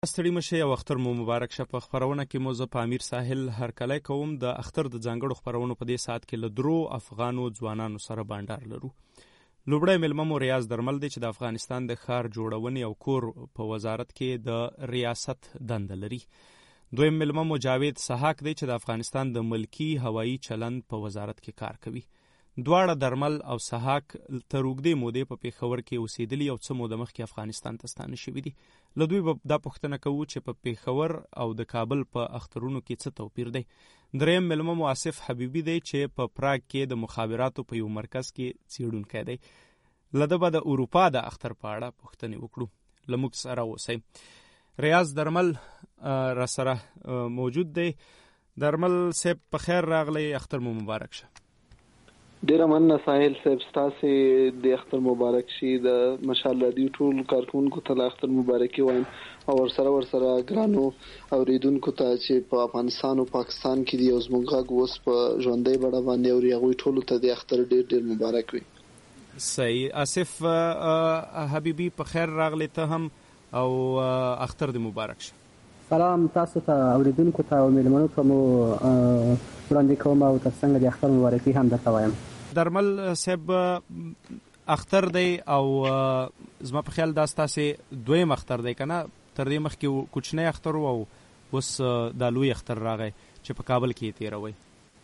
ستړي مشئ او اختر مو مبارک شه. په خپرونه کې مو زه په امیر ساحل هرکلی کوم. د اختر د ځانګړو خپرونو په دې ساعت کې له درو افغانو ځوانانو سره بانډار لرو. لومړی میلمه مو ریاض درمل دی چې د افغانستان د ښار جوړونې او کور په وزارت کې د ریاست دنده لري. دویم میلمه مو جاوید سحاک دی چې د افغانستان د ملکی هوایی چلند په وزارت کې کار کوي. دواړه درمل او سحاک تر اوږدې مودې په پېښور کې اوسېدلي او څه موده مخکې افغانستان ته ستانه شوي دي. له دوی به دا پوښتنه کوو چې په پېښور او د کابل په اخترونو کې څه توپیر دی. دریم میلمه مو آصف حبیبي دی چې په پراګ کې د مخابراتو په یو مرکز کې څېړونکی دی. له ده به د اروپا د اختر په اړه پوښتنې وکړو. له موږ سره اوسئ. ریاض درمل را سره موجود دی. درمل صاحب په خیر راغلی، اختر مو مبارک شه. ډیره مننه ساحل صاحب، ستاسې د اختر مبارک شي. د مشال رادیو ټول کارکونکو ته اختر مبارکي وایم او ورسره ګرانو اوریدونکو ته چې په افغانستان او پاکستان کې دی او زموږ غږ اوس په ژوندۍ بڼه باندې اوري، هغوی ټولو ته د اختر ډیر مبارک وي. صحیح. آصف حبیبي په خیر راغلی، ته هم او اختر دې مبارک شه. سلام تاسو ته اوریدونکو ته او میلمنو ته مو وړاندې کوم او تاسو څنګه د اختر مبارکي هم درته وایم. درمل صاحب اختر دی او زما په خیال دا ستاسې دویم اختر دی که نه؟ تر دې مخکې کوچنی اختر و او اوس دا لوی اختر راغی چې په کابل کې یې تېروئ.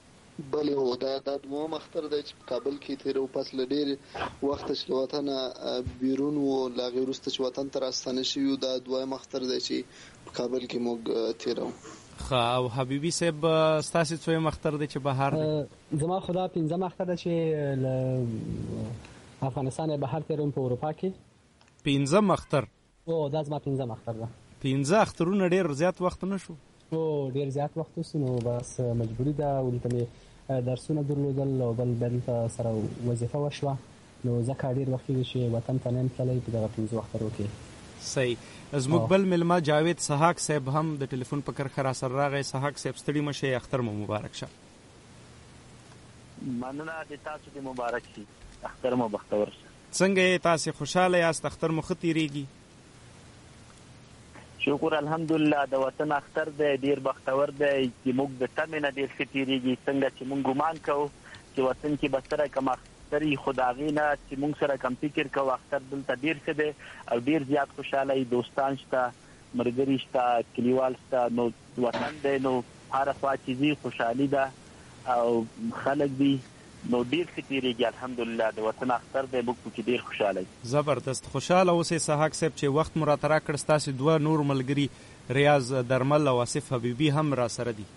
بلې دا دوم اختر دی چې په کابل کې تېرو. پس له ډېر وخته چې له وطنه بیرون و، له هغې وروسته چې وطن ته راستانه شوي یو، دا دویم اختر دی چې په کابل کې موږ تېرو. او حبیبي صاحب ستاسې څویم اختر دی چې بهر دی؟ زما خو دا پنځم اختر دی چې له افغانستان بهر تېروم په اروپا کې. پنځم اختر؟ دا زما پنځم اختر ده. 15 اخترونه ډېر زیات وخت نه شو؟ ډېر زیات وخت وسو، نو بس مجبوري ده. ولته مې درسونه درلودل او بل دلته سره وظیفه وشوه، نو ځکه ډېر وخت کېږي چې وطن ته نه یم تللی په دغه 15 اخترو کې. صحیح. زموږ بل میلمه جاوید سحاک صاحب هم د ټلیفون په کرښه را سره راغی. سحاک صاحب ستړي مشئ، اختر مو مبارک شه. مننه د تاسو د مبارک شي، اختر مو بختور شه. څنګه یې تاسې خوشحاله یاست؟ اختر مو ښه تېرېږي؟ شکر الحمدلله. د وطن اختر دی ډیر بختور دی چې موږ د تمې نه ډیر ښه تېرېږي. څنګه چې موږ ګمان کوو چې وطن کې به سره کم اختر وي، خو د هغې نه چې موږ سره کم فکر کوو اختر دلته ډیر ښه دی او ډیر زیات خوشحاله. دوستان شته، ملګري شته، کلیوال شته، نو وطن دی، نو هره خوا چې ځي خوشحالي ده او خلک دي، نو ډیر ښه تېرېږي الحمدلله. د وطن اختر دی، موږ پکې ډیر خوشحاله یو. زبردست. خوشحاله اوسئ سحاک صاحب چې وخت مو راته راکړ. ستاسې دوه نور ملګري ریاض درمل او آصف حبیبي هم را سره دي.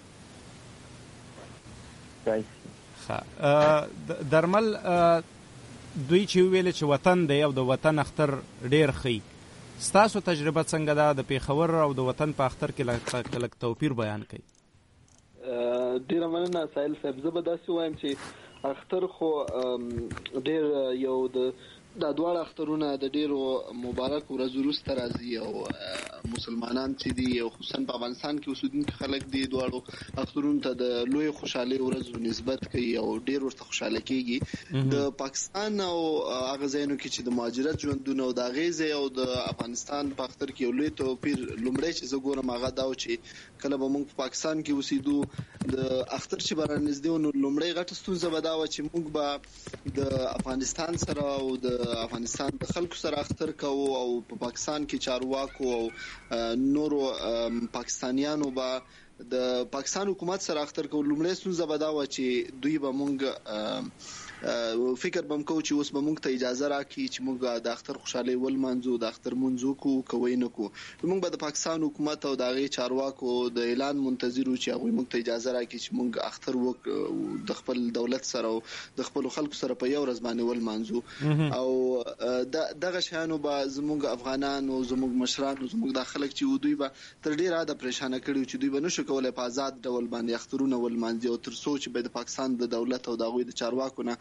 درمل دوی چې وویل چې وطن دی او د وطن اختر ډیر ښه، ستاسو تجربه څنګه ده د پېښور او د وطن په اختر کې لږ توپیر بیان کړئ. ډیره مننه ساحل صاحب. زه به داسې وایم چې اختر خو ډیر یو دا دواړه اخترونه د ډیرو مبارک ورځو وروسته راځي او مسلمانان چې دي او خصوصا په افغانستان کې اوسېدونکي خلک دي دواړو اخترونو ته د لوی خوشحالۍ ورځو نسبت کوي او ډیر ورته خوشحاله کېږي. د پاکستان او هغه ځایونو کې چې د مهاجرت ژوندونه او د هغې ځای او د افغانستان په اختر کې یو لوی توپیر لومړی چې زه ګورم هغه دا و چې کله به موږ په پاکستان کې اوسېدو، د اختر چې به رانږدې و، نو لومړۍ غټه ستونزه به دا وه چې موږ به د افغانستان سره او د افغانستان د خلکو سره اختر کوو او په پاکستان کې چارواکو او نورو پاکستانیانو به د پاکستان حکومت سره اختر کوو. لومړی ستونزه به دا وه چې دوی به مونږ فکر به هم کوو چې اوس به مونږ ته اجازه راکړي چې مونږ د اختر خوشحالۍ ولمانځو، د اختر مونځ وکړو که ویې نه کړو. مونږ به د پاکستان حکومت او د هغې چارواکو د اعلان منتظر وو چې هغوی مونږ ته اجازه راکړي چې مونږ اختر وکړو، د خپل دولت سره او د خپلو خلکو سره په یو ورځ باندې ولمانځو. او دغه شیانو به زموږ افغانان او زموږ مشران او زموږ دا خلک چې دوی به تر ډېره حده پریشانه کړي چې دوی به نشو کولی په آزاد ډول باندې اخترونه ولمانځي او تر څو چې به د پاکستان د دولت او د هغوی د چارواکو نه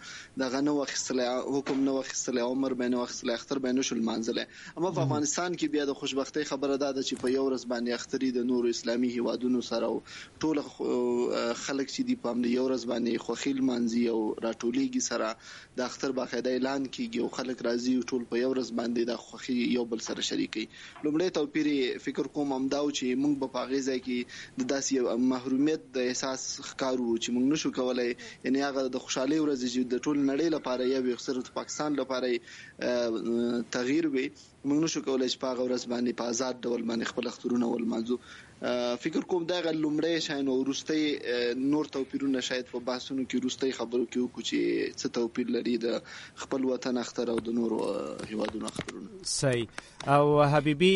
دغه نه واخیستلی حکم نه واخیستلی عمر به نه واخیستلی اختر به نشو لمانځلی. اما په افغانستان کې بیا د خوشبختۍ خبره ده چې په یو ورځ باندې اختري د نورو اسلامي هیوادونو سره ټول خلک چې دی په هم یو ورځ باندې خوښي لمانځي او راټولیږي سره د اختر باقاعده اعلان کیږي او خلک راځي ټول په یو ورځ باندې د خوښي یو بل سره شریکي. لومړی توپیر فکر کوم همدا چې موږ په هغه ځای کې د داسې محرومیت د احساس ښکارو چې موږ نشو کولای، یعنی هغه د خوشحالۍ ورځ چې د ټول نړۍ لپاره یو صرف پاکستان لپاره تغییر وي، موږ نشو کولای چې په هغه ورځ باندې په آزاد ډول باندې خپل اخترونه ولمانځو. فکر کوم دا لومړی شاین او وروستۍ نور توپیرونه شاید په بحثونو کې وروستۍ خبرو کې وکړو چې څه توپیر لري د خپل وطن اختر او د نورو هیوادونو اخترونه. صحیح. او حبیبي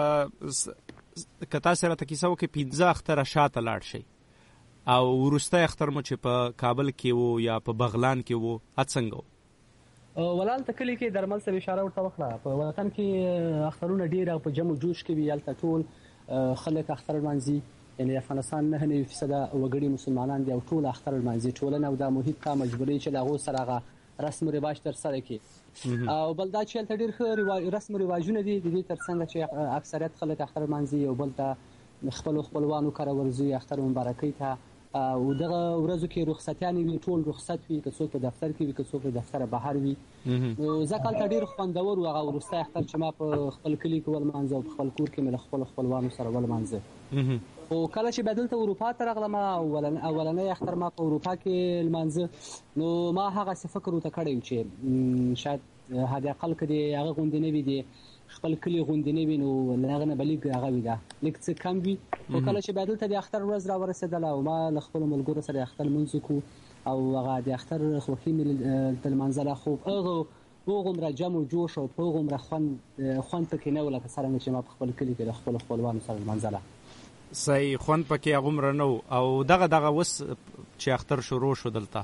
که تاسو راته کیسه وکړئ 15 اختره شاته لاړ شئ او وروستی اختر مو چې په کابل کې وو یا په بغلان کې وو څنګه وو؟ ولال ته کلی کې درمل سره اشاره ورته وکړه. په وطن کې اخترونه ډیر په جمع جوش کې وي، هلته ټول خلک اختر لمانځي. یعنی افغانستان 99% وګړي مسلمانان دي او ټول اختر لمانځي. ټولنه او د محیط ته مجبوري چې دغه سره هغه رسم او رواج تر سره کړي. او بل دا چې هلته ډیر ښه رسم او رواجونه دي، د دې ترڅنګ چې اکثریت خلک اختر لمانځي او بل ته خپلوانو کره ورځي اختر مبارکۍ ته. او دغه ورځو کې رخصتیان وي، ټول رخصت وي، که څوک په دفتر کې وي که څوک په دفتر بهر وي. نو ځکه هلته ډېر خوندور و هغه وروستی اختر چې ما په خپل کلي کې ولمانځه او په خپل کور کې مې له خپلو خپلوانو سره ولمانځه. خو کله چې بیا دلته اروپا ته راغلم، اولنی اختر ما په اروپا کې لمانځه، نو ما هغسې فکر ورته کړی و چې شاید حد اقل که د هغه غوندې نه وي، د خپل کلی غوندې نه وي، نو له هغه نه به لږ هغه وي، دا لږ څه کم وي. خو کله چې بیا دلته د اختر ورځ راورسېدله او ما له خپلو ملګرو سره اختر لمونځ وکړو او هغه د اختر خوښي مې لمانځله، خو هغومره جمع و جوش او په هغومره خوند پکې نه و لکه څرنګه چې ما په خپل کلي کې د خپلو خپلوانو سره لمانځله. صحیح. خوند پکې هغومره نه و. او دغه اوس چې اختر شروع شو دلته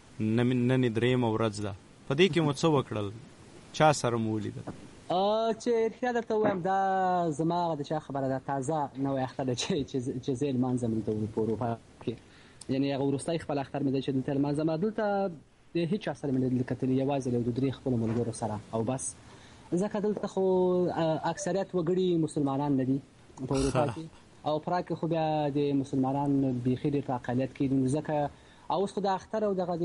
نن درېیمه ورځ ده، په دې کې مو څه وکړل؟ چا سره مو ولیدل؟ چې رښتیا درته ووایم دا زما د چا خبره ده، تازه نوی اختر ده چې زه یې لمانځم دلته په اروپا کې. یعنې هغه وروستی خپل اختر مې دی چې دلته لمانځم. دلته د هېچ چا سره مې نه دي کتلي، یوازې له 2-3 خپلو ملګرو سره او بس. ځکه دلته خو اکثریت وګړي مسلمانان نه دي په اروپا کې، او پراګ کې خو بیا د مسلمانان بیخي ډېر په اقلیت کې دي. ځکه اوس خو د اختر او دغه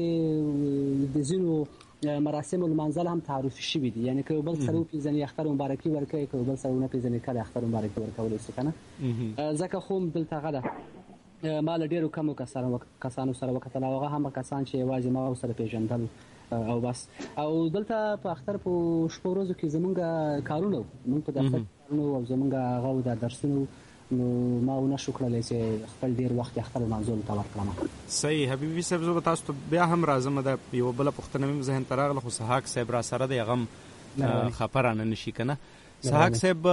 د ځینو مراسم لمانځل هم تعارفي شوي دي، یعنی که بل سره وپېژني اختر مبارکي ورکوي، که بل سره ونه پېژني کله اختر مبارکي ورکولی شي که نه. ځکه خو دلته هغه ده ما له ډېرو کمو کسانو سره وکتل، هغه هم کسان چې یوازې ما سره پېژندل او بس. او دلته په اختر په شپو ورځو کې زمونږ کارونه موږ په دفتر کارونه او زمونږ هغه د درسونو، نو ما ونه شو کړلی چې خپل ډېر وخت اختر لمانځلو ته ورکړم. صحیح. حبیبي صاحب زه به تاسو ته بیا هم راځم، د یوه بله پوښتنه مې ذهن ته راغله، خو سحاق صاحب را سره دی، هغه هم خفه رانه نه شي که نه. سحاق صاحب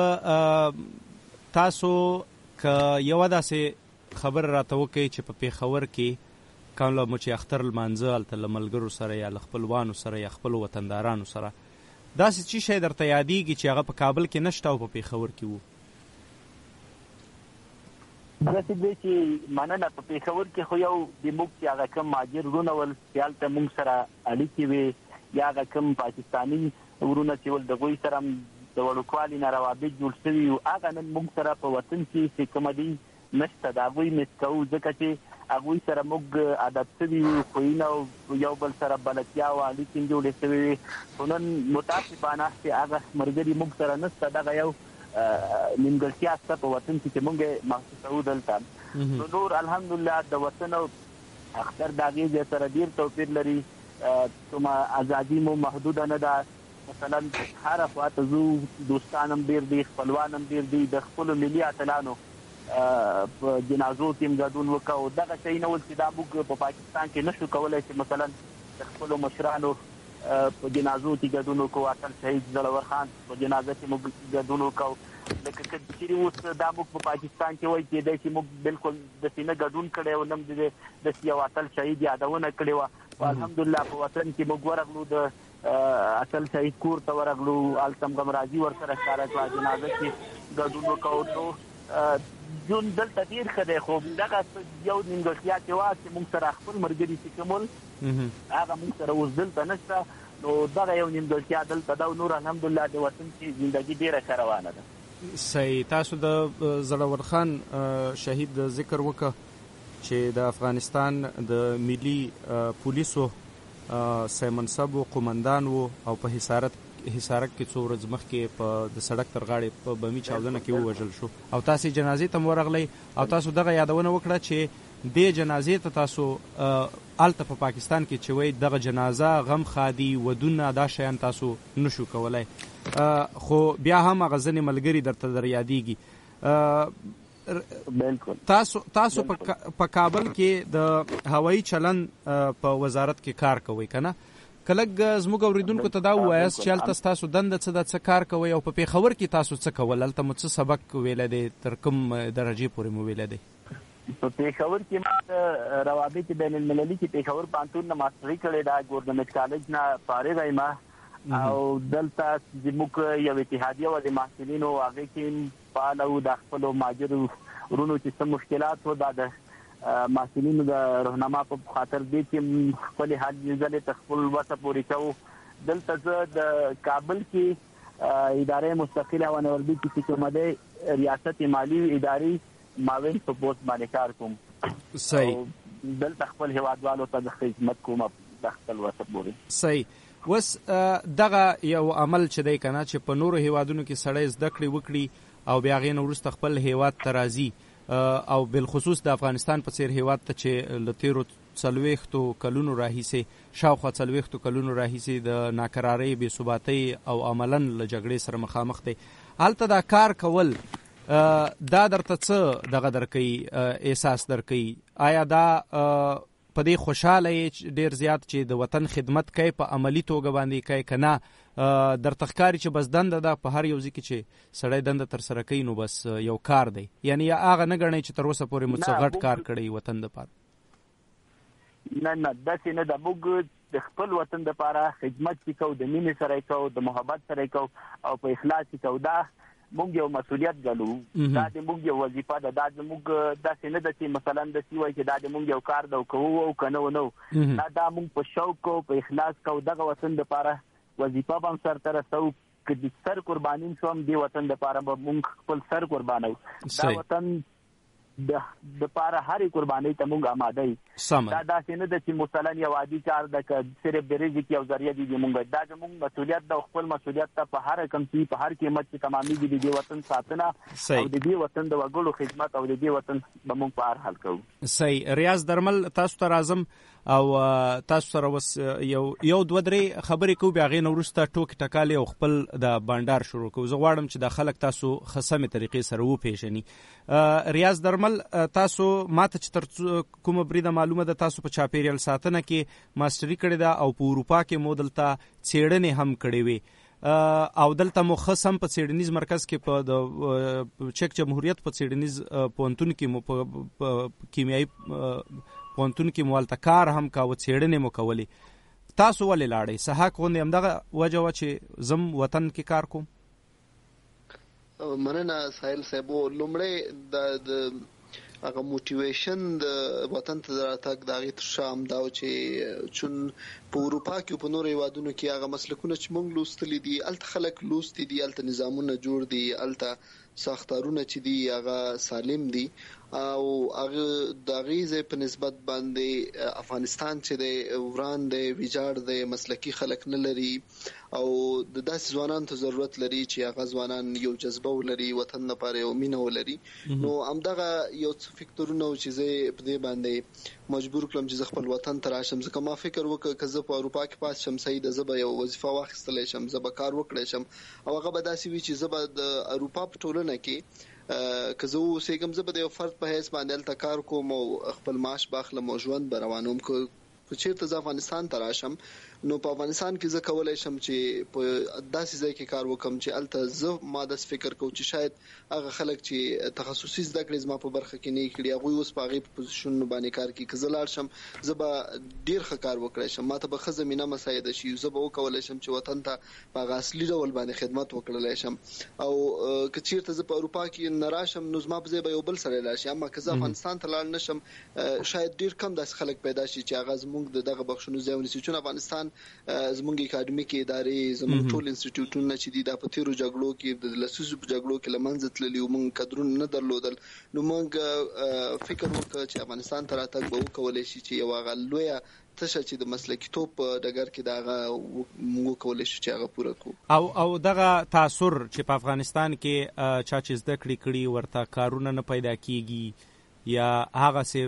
تاسو که یوه داسې خبره راته وکړئ چې په پېښور کې کومه مو چې اختر لمانځه هلته له ملګرو سره یا له خپلوانو سره یا خپلو وطندارانو سره، داسې څه شی درته یادېږي چې هغه په کابل کې نشته او په پېښور کې وو؟ داسې دی چې مننه، په پېښور کې خو یو د موږ چې هغه کوم مهاجر وروڼه ول چې هلته موږ سره اړیکې وې، یا هغه کوم پاکستاني وروڼه چې ول د هغوی سره هم د وړوکوالي نه روابط جوړ شوي وو، هغه نن موږ سره په وطن کې چې کومه دي نشته، د هغوی مس کوو، ځکه چې هغوی سره موږ عادت شوي وو، خویونه او یو بل سره بلدتیا او اړیکې جوړې شوې وې. خو نن متاسفانه چې هغه ملګري موږ سره نشته، دغه یو نیمګړتیا شته په وطن کې چې موږ محسوسوو دلته. نو نور الحمدلله د وطن او اختر د هغې ځای سره ډېر توپیر لري. کومه ازادي مو محدوده نه ده، مثلا هره خوا ته ځو، دوستان هم ډېر دي، خپلوان هم ډېر دي، د خپلو ملي اتلانو په جنازو کې هم ګډون وکړو. دغه شی نه ول چې دا موږ په پاکستان کې نشو کولی چې مثلا د خپلو مشرانو په جنازو کې ګډون وکړو، اتل شهید زړور خان په جنازه کې موږ ګډون وکړو. لکه که چېرې اوس دا موږ په پاکستان کې وایي کېدی چې موږ بالکل داسې نه ګډون کړی او نه هم داسې یو اتل شهید یادونه کړې وه. خو الحمدلله په وطن کې موږ ورغلو، د اتل شهید کور ته ورغلو، هلته هم غمرازي ورسره ښکاره کړه، جنازه کې ګډون وکړو. نو ژوند دلته ډېر ښه دی، خو دغه یو نیمګړتیا چې وه چې موږ سره خپل ملګري چې کوم ول هغه موږ سره اوس دلته نشته. نو دغه یو نیمګړتیا دلته ده او نور الحمدلله د وطن چې زندګي ډېره ښه روانه ده. صحیح. تاسو د زړور خان شهید ذکر وکړه چې د افغانستان د ملي پولیسو سیمنصب و قومندان و او په حصارک کې څو ورځې مخکې په د سړک تر غاړې په بمي چاودنه کې ووژل شو او تاسو جنازې ته ورغلی او تاسو دغه یادونه وکړه چې دې جنازې ته تاسو الته په پاکستان کې چې وایي دغه جنازه غم خادي ودونه دا شیان تاسو نشو کولای، خو بیا هم هغه ځینې ملګري درته در یادېږي. تاسو په کابل کې د هوایي چلن په وزارت کې کار کوئ کنه؟ کله زموږ اوریدونکو ته دا ووایاست چې هلته تاسو دنده څه کار کوئ او په پېښور کې تاسو څه کول؟ هلته مو څه سبق ویلی دی؟ تر کوم درجې پورې مو ویلی دی؟ په پېښور کې ما د روابط بین المللي کې پېښور پوهنتون نه ماسټري کړې ده، ګورنمنټ کالج نه فارغ یم او دلته زموږ یو اتحادیه وه د محصلینو، هغې کې فعال وو. د خپلو مهاجرو ورونو چې څه مشکلات وو دا د محصلینو د رهنما په خاطر دی چې خپل حال ځلې ته خپل وسه پورې کوو. دلته زه د کابل کې ادارې مستقله او نوردی کې کومه ده ریاست مالی ادارې معاون په پوسټ باندې کار کوم. صحیح. دلته خپل هیوادوالو ته د خدمت کوم د خپل وسه پورې. صحیح. وس دغه یو عمل چې دی کنه چې په نورو هیوادونو کې سړی زده کړې وکړي او بیا هغې نه وروسته خپل هیواد ته راځي او بالخصوص د افغانستان په څیر هیواد ته چې له تیرو 40 کلونو راهیسې شاوخوا 40 کلونو راهیسې د ناکرارۍ بې ثباتۍ او عملاً له جګړې سره مخامخ دی، هلته دا کار کول دا درته څه دغه درکوي احساس درکوي؟ آیا دا په دې خوشحاله یې ډېر زیات چې د وطن خدمت کوي په عملي توګه باندې کوي که نه درته ښکاري چې بس دنده ده په هر یو ځای کې چې سړی دنده ترسره کوي نو بس یو کار دی، یعنی یا هغه نه ګڼئ چې تر اوسه پورې مو څه غټ کار کړی وطن دپاره؟ نه داسې نه ده. موږ د خپل وطن دپاره خدمت چې کوو د مینې سره یې کوو، د محبت سره یې کوو او په اخلاص یې کوو. دا موږ یو مسؤلیت ګڼو، دا د موږ یو وظیفه ده. دا زموږ داسې نه ده چې مثلا داسې وایي چې دا د موږ یو کار ده او کوو او که نه ونه دا موږ په شوق کوو، په اخلاص کوو. دغه وطن دپاره وظیفه به هم سرته رسوو، که د سر قرباني شو هم دې وطن دپاره به موږ خپل سر قربانوو. دا وطن د پاره هرې قربانۍ ته موږ آماده یو. دا داسې نه ده چې مثلا یو عادي کار ده که صرف د رزق یو ذریعه دي موږ. دا زموږ مسؤلیت ده او خپل مسؤلیت ته په هر کم شي په هر قیمت چې تمامېږي د دې وطن ساتنه او د دې وطن د وګړو خدمت او د دې وطن به موږ په هر حال کوو. صحیح. ریاض درمل تاسو ته راځم او تاسو سره وس یو دوه درې خبرې کوو، بیا هغې نه وروسته ټوکې ټکالې او خپل د بانډار شروع کوو. زه غواړم چې دا خلک تاسو ښه سمې طریقې سره وپېژني. ریاض درمل تاسو ماته چې تر کومه بریده معلومه ده تاسو په چاپیریال ساتنه کې ماسټري کړې ده او په اروپا کې مو دلته څېړنې هم کړې وې او دلته مو ښه سم په څېړنیز مرکز کې په د چک جمهوریت په څېړنیز پوهنتون کې مو په کیمیایي پوهنتون کې مو هلته کار هم کاوه، څېړنې مو کولې. تاسو ولې لاړئ؟ سحاق غوندې همدغه وجه وه چې زم وطن کې کار کوم؟ مننه ساحل صاحب. لومړی د هغه موټیویشن د وطن ته د راتګ د هغې تر شا همدا و چې چون په اروپا کې او په نورو هېوادونو کې هغه مسلکونه چې موږ لوستلي دي هلته خلک لوستي دي، هلته نظامونه جوړ دي، هلته ساختارونه چې دي هغه سالم دي او هغه د هغې ځای په نسبت باندې افغانستان چې دی وران دی، ویجاړ دی، مسلکي خلک نه لري او د داسې ځوانانو ته ضرورت لري چې هغه ځوانان یو جذبه ولري، وطن لپاره یو مینه ولري. نو همدغه یو څه فکرونه و چې زه په دې باندې مجبور کړم چې زه خپل وطن ته راشم. ځکه ما فکر وکړ که زه په اروپا کې پاس شم صحیح ده، زه به یو وظیفه واخیستلی شم، زه به کار وکړی شم او هغه به داسې وي چې زه به د اروپا په ټولنه کې که زه اوسېږم زه به د یو فرد په حیث باندې هلته کار کوم او خپل معاش به اخلم او ژوند به روانوم. که چېرته زه افغانستان ته راشم نو په افغانستان کې زه کولای شم چې په داسې ځای کې کار وکم چې الته زه ما د فکر کوم چې شاید هغه خلک چې تخصصي زده کړې زما په برخه کې نه کړي هغه اوس په هغه پوزیشن باندې کار کوي که زه لاړ شم زه به ډیر ښه کار وکړای شم ماته به ښه زمینه مساعده شي زه به وکولای شم چې وطن ته په اصلي ډول باندې خدمت وکړلای شم او که چیرته زه په اروپا کې نه راشم نو زما په ځای به یو بل سره لاړ شي اما که زه افغانستان ته لاړ نشم شاید ډیر کم داسې خلک پیدا شي چې هغه زموږ دغه بخښنو ځای ونیسي چې افغانستان زموږ اکاډمیک ادارې زموږ ټول انسټیټیوټونه چې دي د په تیرو جګړو کې د لسیزو په جګړو کې لمنځه تللي او موږ قدرونه نه درلودل نو موږ فکر وکړ چې افغانستان ته راتګ به وکولای شي چې یو هغه لویه تشه چې د مسلکي توپ په ډګر کې دغه موږ کولای شو چې هغه پوره کړو او دغه تاثر چې په افغانستان کې چا چې زده کړې ورته کارونه نه پیدا کیږي یا هغه سه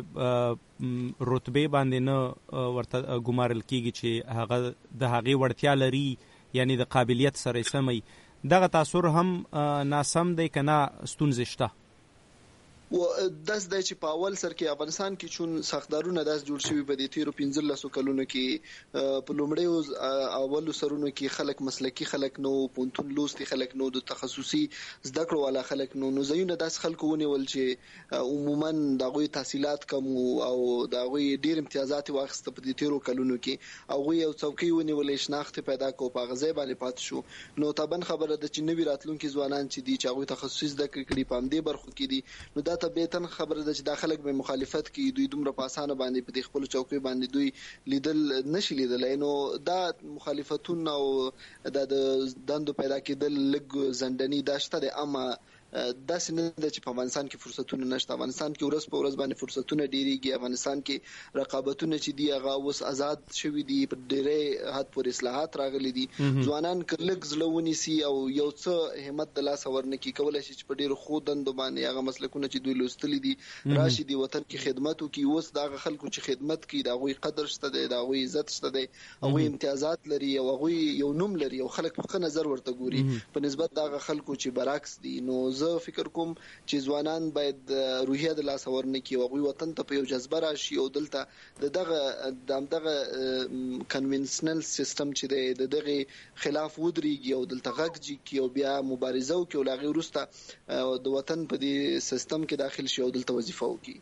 رتبه باندې نه ورته ګمارل کیږي چې هغه د هغې وړتیا لري یعنی د قابلیت سره سمي دغه تاثر هم ناسم دی که نه ستونزې شته و داس د چې په اول سر کې افغانستان کې چون ساختارونه داس جوړ شوی په دې تیرو 15 کلونو کې په لومړی اولو سرونو کې خلک مسلکی خلک نو پونتون لوستي خلک نو د تخصصي زده کړو والا خلک نو زيونه داس خلکو ونیول چې عموما دغه تحصیلات کم او دغه ډیر امتیازات واخیسته په دې تیرو کلونو کې او یو څوکۍ ونیولې شناخت پیدا کو په غزې باندې پات شو نو تابن خبره د چې نوی راتلونکي ځوانان چې دي چې هغه تخصصي زده کړې په همدې برخو کې دي نو دا ته بیتن خبره ده چې داخله به مخالفت کوي دوی دومره په اسانه باندې په خپل چوکۍ باندې دوی لیدل نشي لیدلای نو دا مخالفتونه او د دندو پیدا کېدل لګ زندنی داشته ده اما داسې نه ده چې په افغانستان کې فرصتونه نشته افغانستان کې ورځ په ورځ باندې فرصتونه ډیریږي افغانستان کې رقابتونه چې دی هغه اوس آزاد شوي دي په ډېرې حد پورې اصلاحات راغلي دي ځوانان کلک زلونی سي او یو څه همت د لاس ورنکي کولای شي چې په ډېر خو دندو باندې هغه مسلکونه چې دوی لوستلي دي راشي دي وطن کې خدمت وکي اوس دغه خلکو چې خدمت کوي دا غوي قدر شته دی دا غوي عزت شته دی او امتیازات لري او غوي یو نوم لري او خلک په نظر ورته ګوري په نسبت دغه خلکو چې برعکس دي نو زه فکر کوم چې ځوانان باید روحیه د لاس ورنکي او غوي وطن ته په یو جذبه راشي او دلته دغه کنونشنل سیستم چې دغه خلاف ودرېږي او دلته غږ کی او بیا مبارزه وکي او لاغي ورسته د وطن په دې سیستم کې داخل شي او دلته وظیفه وکي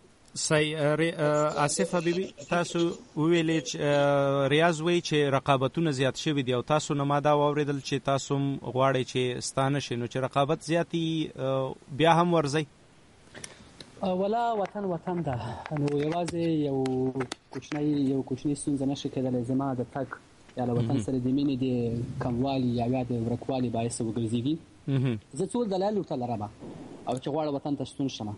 آصف حبیبی تاسو ویلې چې ریاض وی چې رقابتونه زیات شوي دي او تاسو نه ما دا واوریدل چې تاسو غواړئ چې ستانه شي نو چې رقابت زیاتی بیا هم ورځي ولا وطن ده نو یوازې یو کوچنی ستونزه نشي کېدلی زما د تګ یا له وطن سره د مینې د کموالي یا د ورکوالي باعث وګرځېږي زه څو دلایل ورته لرم او چې غواړم وطن ته ستون شم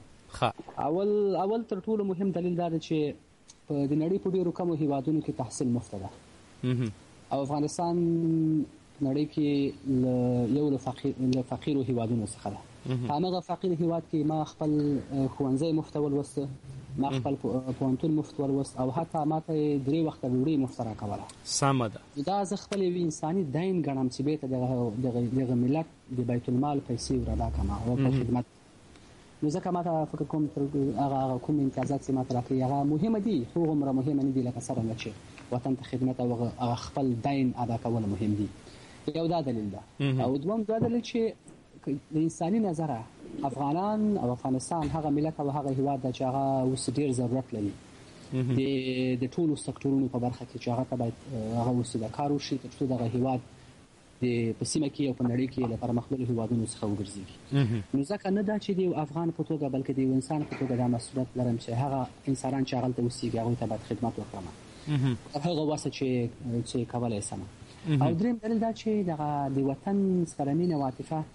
اول تر ټولو مهم دلیل دا دی چې په د نړۍ په ډیرو کمو هیوادونو کې تحصیل مفت ده او افغانستان نړۍ کې یو له فقیرو هیوادونو څخه ده هغه فقیر هیواد کې ما خپل ښوونځی مفت ولوسته ما خپل پوهنتون مفت ولوست او حتی ماته 3 وخته ډوډۍ مفت راکوله سمه ده دا زه خپل انساني دین ګڼم چې بیرته دغه ملت د بیت المال پیسې وردا کما او په خدمت نو ځکه ماته فکر کوم هغه کوم امتیازات چې ماته راکړي هغه مهمه دي خو هم مهمه نه دي لکه څنګه چې وطن ته خدمت او هغه خپل دین ادا کول مهم دي یو دا دلیل ده او دوم دا دلیل چې د انساني نظره افغانان او افغانستان هغه ملت او هغه هیواد د چې هغه اوس ډیر ضرورت لري د ټولو سکتورونو په برخه کې چې هغه ته باید هغه اوس د کار وشي ترڅو دغه هیواد په سیمه کې او په نړۍ کې له پرمختللو هیوادونو څخه وګرځي نو ځکه نه دا چې د افغان په توګه بلکې د انسان په توګه د مسؤلیت لرم چې هغه انسانان چې هغه ته اوسېږي هغه ته باید خدمت وکړم هغه واسه چې کولای سم او دریم دلیل دا چې د وطن سره مینه او عاطفه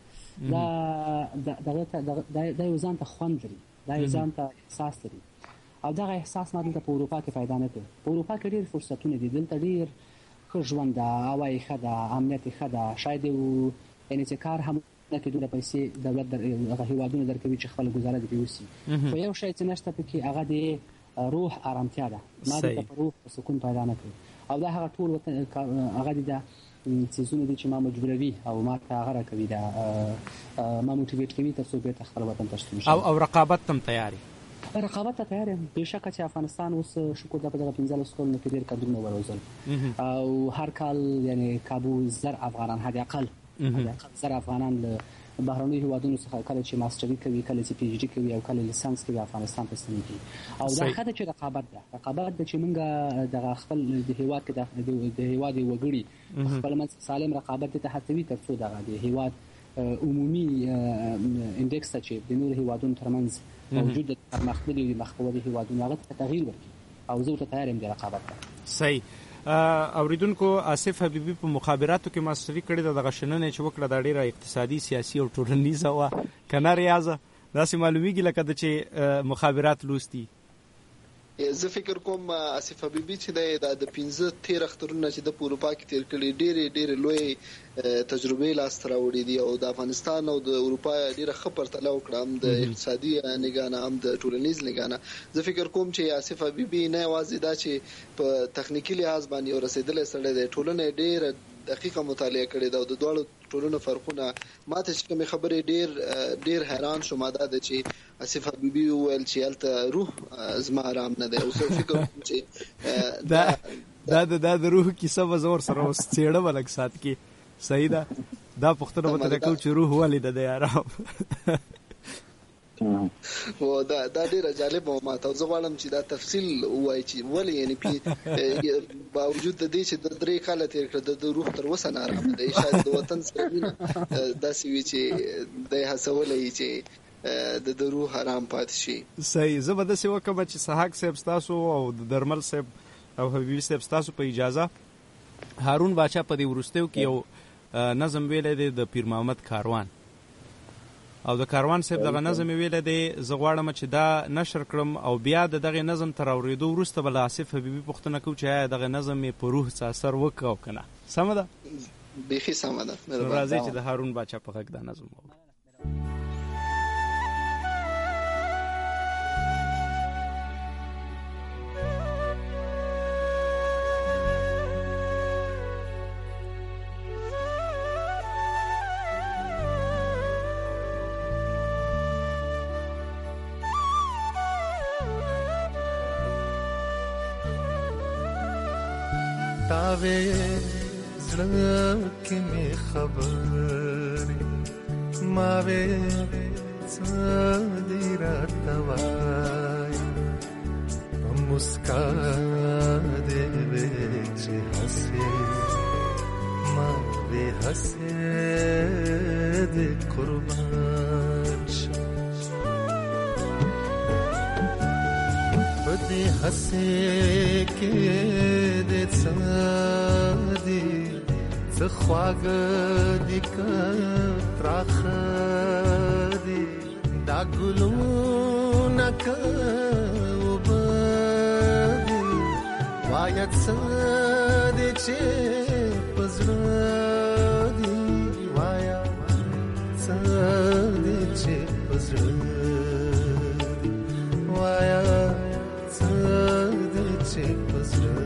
دا یو ځان ته خوند لري دا یو ځان ته احساس لري او دغه احساس ما دلته په اروپا کې پیدا نه کړ په اروپا کې ډېر فرصتونه دي دلته ډېر ښه ژوند ده هوایي ښه ده امنیت ښه ده شاید یعنې چې کار هم نه کوي دومره پیسې دولت هغه هیوادونه درکوي چې خپله ګزاره دې وسي خو یو شی چې نشته پکې هغه د روح آرامتیا ده ما دلته په روح په سکون پیدا نه کړ او دا هغه ټول هغه د څیزونه دي چې ما مجبوروي او ما ته هغه راکوي دا ما موټیویټ کوي تر څو بیرته خپل وطن ته ستون شم او رقابت تم تیاری رقابت ته تیار یم. بېشکه چې افغانستان اوس شکر ده په دغه 15 کلونو کې ډېر کډرونه وروزل او هر کال یعنی کابو زر افغانان حد اقل زر افغانان له بهرنیو هیوادونو څخه کله چې ماستري کوي، کله چې پی ایچ ډي کوي او کله لیسانس کوي افغانستان ته ستنېږي. او دا ښه ده چې رقابت ده چې موږ دغه خپل د هیواد کې د هیواد وګړي خپل منځ سالم رقابت ته هڅوي تر څو دغه د هیواد عمومي انډکس ته چې د نورو هیوادونو ترمنځ موجود د پرمختللي او مخکوري هیوادونو هغه ته تغییر ورکړي او زه ورته تیار یم د رقابت ته. صحیح. اوریدونکو آصف حبیبي په مخابراتو کې ماستري کړې ده. دغه شننه چې وکړه دا ډیره اقتصادي، سیاسي او ټولنیزه وه، کنه ریاضه. داسې معلومیږي لکه د چې مخابرات لوستي. زه فکر کوم آصف حبیبي چې د 15 اخترونه چې د اروپا کې تیر کړي ډېر لوی تجربه لاس ته راوړي دي او د افغانستان او د اروپا ډېره ښه پرتله وکړه، هم د اقتصادي نگاه هم د ټولنیز نگاه. زه فکر کوم چې آصف حبیبي نه یوازې دا چې په تخنیکی لحاظ باندې رسیدلې سره د ټولنې ډېر دقیقه مطالعه کړې ده او د دوړو ټولنو فرقونه ماته چې کوم خبرې ډېر حیران شوم دا د چې آصف حبیبي ویل چې الته روح زما آرام نه دی. او زه فکر کوم چې دا د روح کیسه به زور سره اوس څېړه ولګ سات کې صحیح ده. دا پوښتنه به ترې کوم چې روح ولې د آرام و دا ډیره جالب و ماته. زه غواړم چې دا تفصیل وایي چې ولې یعنی باوجود د دې چې د 3 کال تیر کړ د روح تر اوسه نه آرام دی. شاید د وطن سره داسې وي چې د هڅولې چې د روح آرام پاتې شي. صحیح. زه به داسې وکړم چې سحاق صاحب ستاسو او د درمل صاحب او حبیبي صاحب ستاسو په اجازه هارون باچا په دې وروستیو کې یو نظم ویلی دی د پیر محمد کاروان او د کاروان صاحب دغه نظم ویلی دی. زه غواړم چې دا نشر کړم او بیا د دغه نظم تر اورېدو وروسته به له آصف حبیبي پوښتنه کوو چې آیا دغه نظم یې په روح څه اثر وکړ او که نه. سمه ده؟ بیخي سمه ده. راځئ چې د هارون باچا په غږ دا نظم وو. تاوے زړه کې مې خبرې ماوې څه دې راته وایي په مسکا دې وې چې هسې ماوې هسې دې قربان شم بدې هسې کې دې څه دي څه خواږه دي که تراخه دي دا ګلونه که اوبه دي وایه څه دي چې په زړه دي وایه څه دي چې په زړه دي وایه څه دي چې په زړه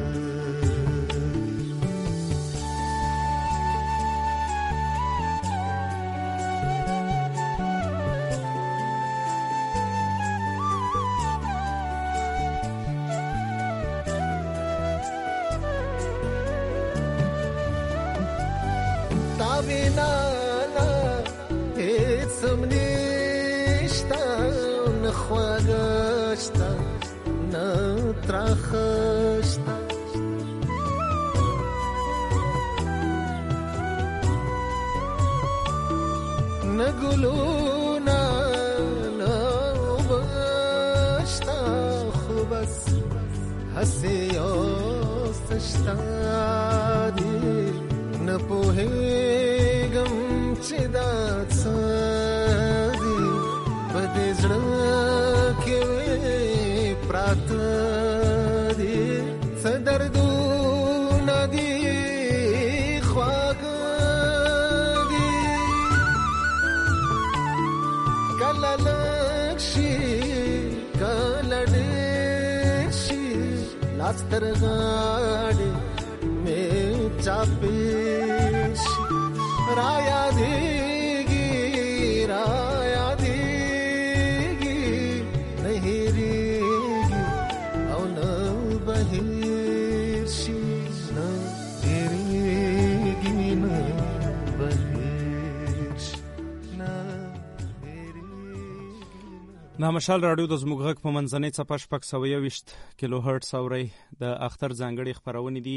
خواگشتا نتراخشتا نگلونا نوبشتا خوبس حسی آستشتا دی نپوهیگم چی داد سادی بدی زړه کې پراته دي څه دردونه دي خواږه دي کله لږ شي کله ډېر شي لاس تر غاړې مې چاپې شي را یادېږي را یادېږي نامشال راډیو د زموږ غږ په منځنۍ څپه 621 کیلو هرټز اورئ. د اختر ځانګړي خپرونې دي.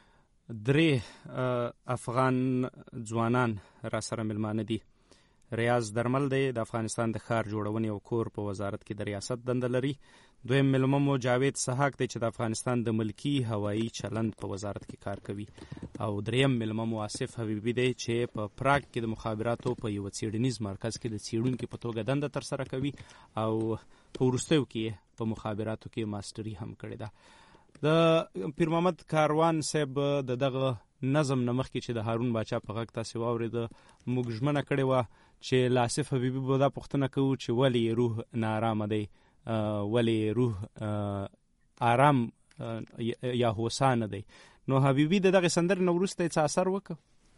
3 افغان ځوانان را سره ملمانه دي. ریاض درمل دی، د افغانستان د ښار جوړونې او کور په وزارت کې د ریاست دنده لري. دویم ملمه مو جاوید سحاق دی چې د افغانستان د ملکی هوایی چلند په وزارت کې کار کوي. او دریم ملمه مو آصف حبیبي دی چې په پراګ کې د مخابراتو په یو څیړنیز مرکز کې د څیړونکي په توګه دنده ترسره کوي او په وروستیو کې په مخابراتو کې ماستري هم کړې ده. د پیر محمد کاروان صاحب دغه نظم نمخ کې چې د هارون باچا په غږ تاسو واورید موږ ژمنه کړې و چې آصف حبیبي به دا پوښتنه کوو چې ولی روح نارامه دی، ولی روح آرام یا هوسانه دی. نو حبیبي دغه سندر نو وروسته څه اثر وکړ؟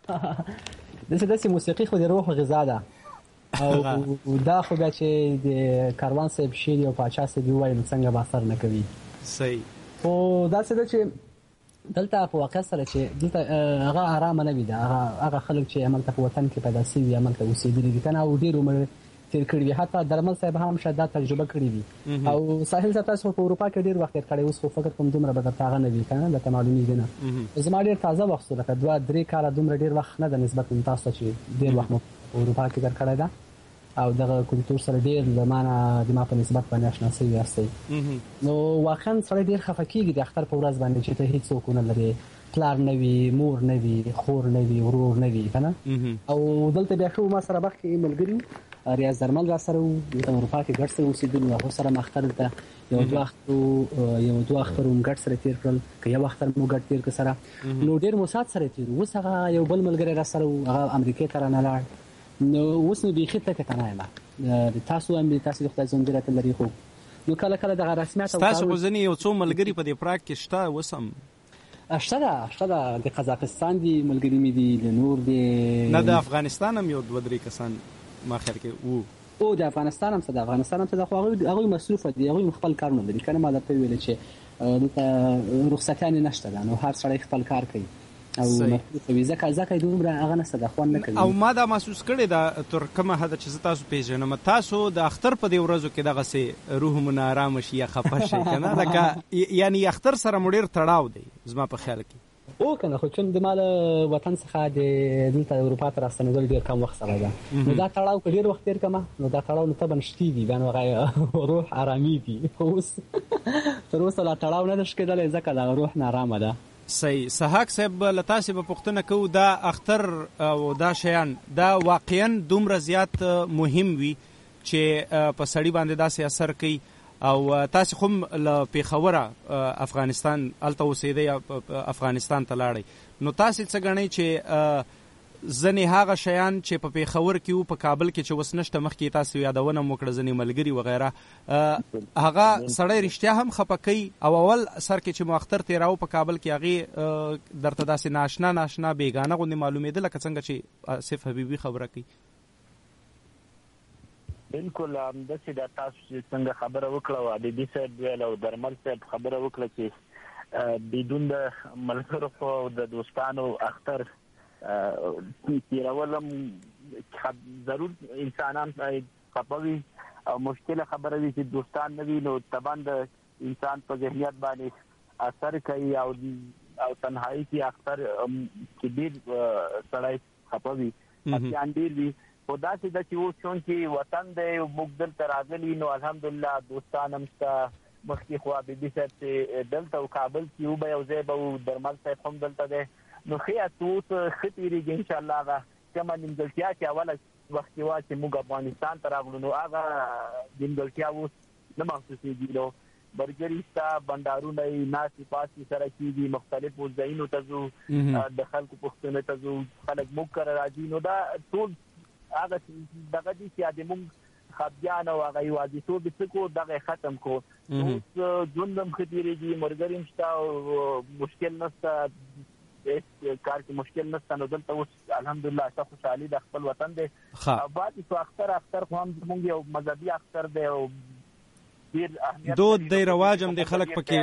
داسې موسیقي خو د روح غذا ده او دا خو بیا چې د کاروان صاحب شعر او پاچا صاحب وایي څنګه به اثر نه کوي. صحیح. خو داسې ده چې دلته په واقع سره چې دلته هغه آرام نه وي، هغه خلک چې عملته په وطن کې پیدا شوي عملته اوسېدلي دي کنه او ډېر عمر تیر کړی وي. حتی درمل صاحب هم شاید دا تجربه کړې وي او ساحل صاحب تاسو په اروپا کې ډېر وخت تیر کړی، اوس خو فقط کوم دومره به درته هغه نه وي کنه درته معلومېږي نه. زما ډېر تازه وخت لکه 2-3 کاله دومره ډېر وخت نه ده نسبت تاسو چې ډېر وخت په اروپا کې تیر کړی ده او دغه کلتور سره ډېر لمانه د ما په نسبت باندې آشنا شوي یاستئ. نو واقعا سره ډېر خفه کېږي د اختر په ورځ باندې چې ته هیڅوک نه لرې، پلار نه وي، مور نه وي، خور نه وي، ورور نه وي کنه. او دلته بیا شو ما سره وخت کې ملګری ریاض درمل را سره و د اروپا کې ګډ سره اوسېدلو، هغه سره مختر ته یو دوه اختر هم ګډ سره تیر کړل، که یو اختر مو ګډ تیر کړ سره. نو ډېر موسات سره تیر. اوس هغه یو بل ملګری را سره هغه امریکا ته رانه لاړ. نو اوس نو بیخي ته کنه یم تاسو هم تاسو د خدای زنده راته لري. خو نو کله کله دغه رسمیت او تاسو غوښنی یو څو ملګری په دې پراګ کې شته وسم شته د قزاقستان دی ملګری مې دي، د نور دی نه د افغانستان هم یو 2-3 کسان ما خیر کې او د افغانستان هم څه خو هغه مصروف دي، هغه خپل کارونه لري کنه. ما درته ویل چې دلته رخصتیان نشته ده، نو هر سړی خپل کار کوي او ویزه کازاکای دومره هغه نه صدا خوان نه کوي. او ما دا محسوس کړی دا تر کومه حد چې تاسو پیژنم تاسو د اختر په دی ورځو کې دغه سي روح مون آرام شي یا خفه شي کنه لکه یعنی اختر سره مډیر تړاو دی زما په خیال کې او کنه. خو چې د مال وطن څخه د دلته اروپا ته راستنېدل ډیر کم وخت سره ده، نو دا تړاو ډیر وخت تیر کما، نو دا تړاو ته بنشتي دي باندې روح آرامي دي. اوس تر اوسه لا تړاو نه شکېدل ځکه دا روح نارامه ده. صحیح. سحاق صاحب لتاسې به پوښتنه کوو دا اختر او دا شیان دا واقعا دومره زیات مهم وي چې په سړی باندې داسې اثر کوي او تاسو هم له پیښوره افغانستان الته اوسېدئ افغانستان ته لاړئ، نو تاسو څه ګڼئ چې ځنې هغه شیان چې په پیښور کې وو په کابل کې چې اوس نشته، مخکې تاسو یادونه مو کړه ځنې ملګري وغیره، هغه سړی رښتیا هم خفه کوي او اول سر کې چې مو اختر تېراو په کابل کې هغې درته داسې ناشنا بېګانه غوندې معلومېده لکه څنګه چې آصف حبیبي خبره کوي؟ بالکل همداسې دا تاسو چې څنګه خبره وکړه او حبیبي صاحب ویل او درمل صاحب خبره وکړه چې بدون د ملګرو او د دوستانو اختر تیرولم ضرور انسانان خپوي او مشکل خبره وي چې دوستان نه وي، نو طبعا د انسان په ذهنیت باندې اثر کوي او تنهایی کې اختر کې ډېر سړی خپوي ځان ډېر وي. خو داسې ده چې اوس چونکې وطن دی موږ دلته راغلي، نو الحمدلله دوستان هم شته. مخکې خو حبیبي صاحب چې دلته او کابل کې وبه یو ځای به و، درمل صاحب هم دلته دی، نو ښه اوس ښه تېرېږي انشاءالله. هغه کومه نیمګړتیا چې اوله وخت کې وه چې موږ افغانستان ته راغلو، نو هغه نیمګړتیا اوس نه محسوسېږي. نو برګري شته، بنډارونه یې ناستې پاستې سره کېږي، مختلفو ځایونو ته ځو، د خلکو پوښتنې ته ځو، خلک موږ کره راځي. نو دا ټول هغه دغه دي چې د موږ خفګان او هغه یوازیتوب یې څه کړو دغه ختم کړو. اوس ژوند هم ښه تېرېږي، ملګري هم شته او مشکل نشته، کار کې مشکل نشته. نو دلته اوس الحمدلله ښه خوشحالي د خپل وطن دی. بعد خو اختر خو هم زموږ یو مذهبي اختر دی او ډېر اهمیت دود دی، رواج هم دی، خلک پکې.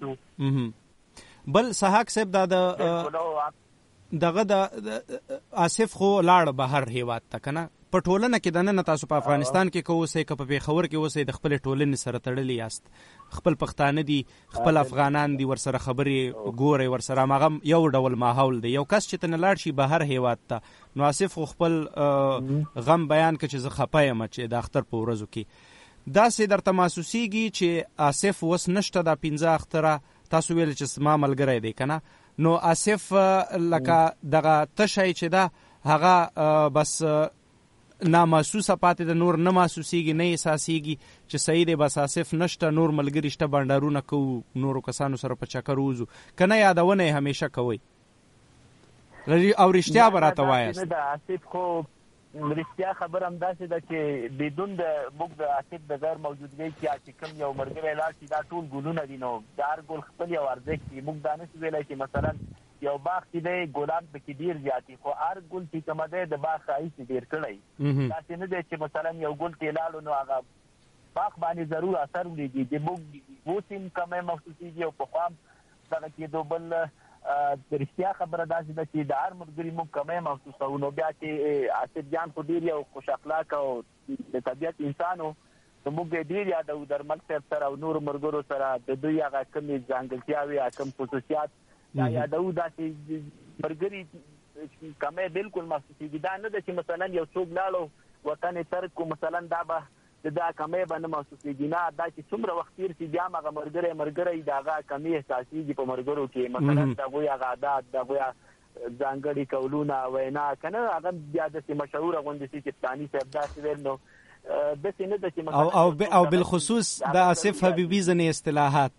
بل سحاق صاحب دا دغه د آصف خو لاړ بهر هیواد ته کنه، په ټولنه کې د نن تاسو په افغانستان کې کوسئ که په پیښور کې اوسئ د خپل ټولنې سره تړلي یاست، خپل پښتانه دي، خپل افغانان دي، ورسره خبرې ګورئ، ورسره هغه یو ډول ماحول دی. یو کس چې ته نه لاړ شي بهر هیواد ته، نو آصف خو خپل غم بیان کړ چې زه خپه یم چې د اختر په ورځو کې داسې درته محسوسیږي چې آصف اوس نشته دا 15 اختره، تاسو ویل چې ما ملګری دی که نه، نو آصف لکه دغه تشی چې ده هغه بس نامحسوسه پاتې د نور نه محسوسیږي، نه احساسیږي چې صحیح دی بس آصف نشته، نور ملګري شته، بانډارونه کوو، نورو کسانو سره په چکر ووځو، که نه یادونه یې همیشه کوئ او رښتیا به راته وایاست؟ د آصف خو رښتیا خبر هم داسې ده چې بدون د موږ د آصف د غیر موجودګۍ کې چې کوم یو ملګری لاړ شي دا ټول ګلونه دي، نو د هر ګل خپل یو ارزښت وي. موږ دا نشو ویلی چې مثلا یو باغ چې دی ګلان پکې ډېر زیات دي، خو هر ګل چې کومه دی د باغ ښایست یې ډېر کړی. داسې نه دی چې مثلا یو ګل ته لاړو نو هغه باغ باندې ضرور اثر ولیږي، چې موږ اوس هم کمی محسوسېږي او پخوا هم دغه کېدو. بل د رښتیا خبره داسې ده چې د هر ملګري موږ کمی محسوسوو. نو بیا چې آصف جان خو ډېر یو خوش اخلاقه او د طبیعت انسان و، نو موږ یې ډېر یادوو درمل صاحب سره او نورو ملګرو سره د دوی هغه کومې ځانګړتیاوې یا کوم خصوصیات دا یادوو. داسې ملګري کمی بالکل محسوسېږي. دا نه ده چې مثلا یو څوک لاړو وطن یې ترک کړو مثلا دا به دا کمی به نه محسوسېږي، نه، دا چې څومره وخت تېر شي بیا هم هغه ملګری د هغه کمی احساسېږي په ملګرو کې. مثلا د هغوی هغه عادات، د هغوی ځانګړي قولونه، وینا، که نه هغه بیا داسې مشهوره غوندې شي چې فلاني صاحب داسې ویل، نو داسې نه ده چې او بالخصوص د آصف حبیبي ځینې اصطلاحات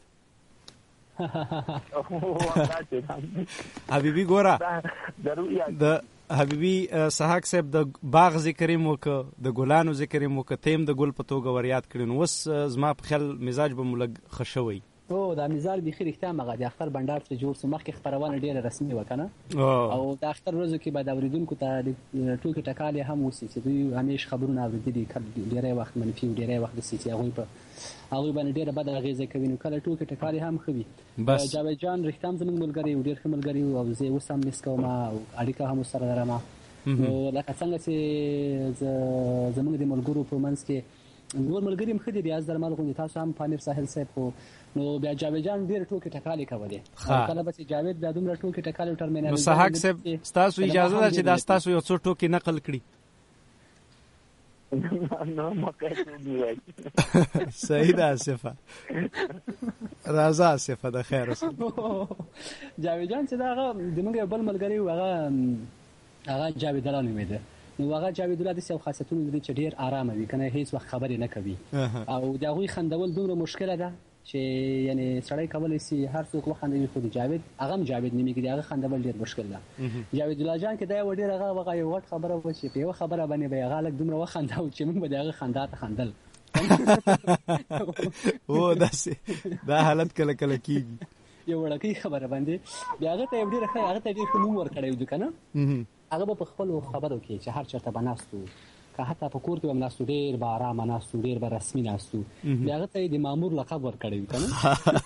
حبیبي ګوره د حبیبي سحاق صاحب د باغ ذکر یې وکړه، د ګلانو ذکر یې وکړه، ته هم د ګل په توګه ور یاد کړي، نو اوس زما په خیال مزاج به مو لږ ښه شوی. دا مزاج بیخي رښتیا مغه د اختر بنډار ته جوړ سو، مخکې خبرونه ډیره رسمي وکنه او د اختر ورځو کې به د اوریدونکو ته د ټوکې ټکالې هم وسی چې دوی همیش خبرونه اوریدلي، ډیره وخت منفي او ډیره وخت د سيتي هغوی باندې ډیره بد اغیزه کوي، نو کله ټوکې ټکالې هم خوي. بس جاوید جان رښتیا هم زموږ ملګری او ډیر ښه ملګری او زه اوس هم مس کوم او اړیکه هم سره لرم. نو لکه څنګه چې زموږ د ملګرو په منځ کې نور ملګری هم خدي ریاض درمل غوندي، تاسو هم پامیر ساحل صاحب خو نو بیا جاوید جان ډیر ټوکې ټکالې کولې، کله به جاوید بیا دومره ټوکې ټکالې ټرمینال. نو سحاق صاحب تاسو اجازه ده چې دا تاسو یو څو ټوکې نقل کړي؟ نو مکه صحیح ده آصفه، راځه آصفه د خیر اوسه. جاوید جان چې دا هغه د موږ یو بل ملګری و، هغه جاوید الله نومېده، نو هغه جاوید الله داسې یو خاصیتونه لري چې ډېر ارامه وي که نه هېڅ وخت خبرې نه کوي او د هغوی خندول دومره مشکله ده چې یعنې سړی کولی سي هر څوک وخندوي، خو د جاوید هغه هم جاوید نومېږي، د هغه خندول ډېر مشکل ده. جاوید الله جان کې دا یوه ډېر هغه یو غټ خبره وه چې په یوه خبره باندې به یې هغه لږ دومره وخنداو چې موږ به د هغه خندا ته خندل. او داسې دا حالت کله کله کېږي یو وړوکۍ خبره باندې بیا هغه ته یو ډېر ښه هغه ته ډېر ښه نوم ورکړی وي که نه، هغه به په خپلو خبرو کې چې هر چېرته به ناست وو، که حتی په کور کې به هم ناست وو، ډېر به ارامه ناست وو، ډېر به رسمي ناست وو، بیا هغه ته یې د مامور لقب ورکړی وي که نه.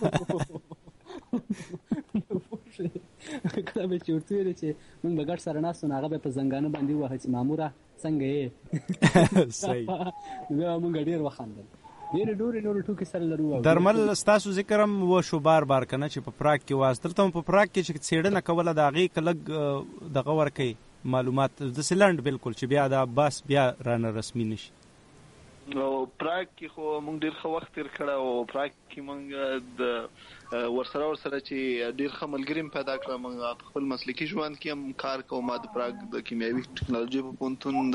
کله به چې ورته ویلې چې موږ به ګډ سره ناست وو، نو هغه به په زنګانه باندې ووهه چې ماموره څنګه یې؟ بیا موږ ډېر وخندل. ډېرې نورې ټوکې سره لرو. درمل ستاسو ذکر هم وشو بار که نه چې په پراګ کې واست، دلته هم په پراګ کې چې څېړنه کوله د هغې که لږ دغه ورکوي معلومات داسې لنډ بالکل چې بیا دا بس بیا رانه رسمي نشي. او پراګ کې خو موږ ډېر ښه وخت تېر کړی او پراګ کې موږ د ورسره چې ډېر ښه ملګري هم پیدا کړه. موږ په خپل مسلکي ژوند کې هم کار کوو. ما د پراګ د کیمیاوي ټکنالوژۍ په پوهنتون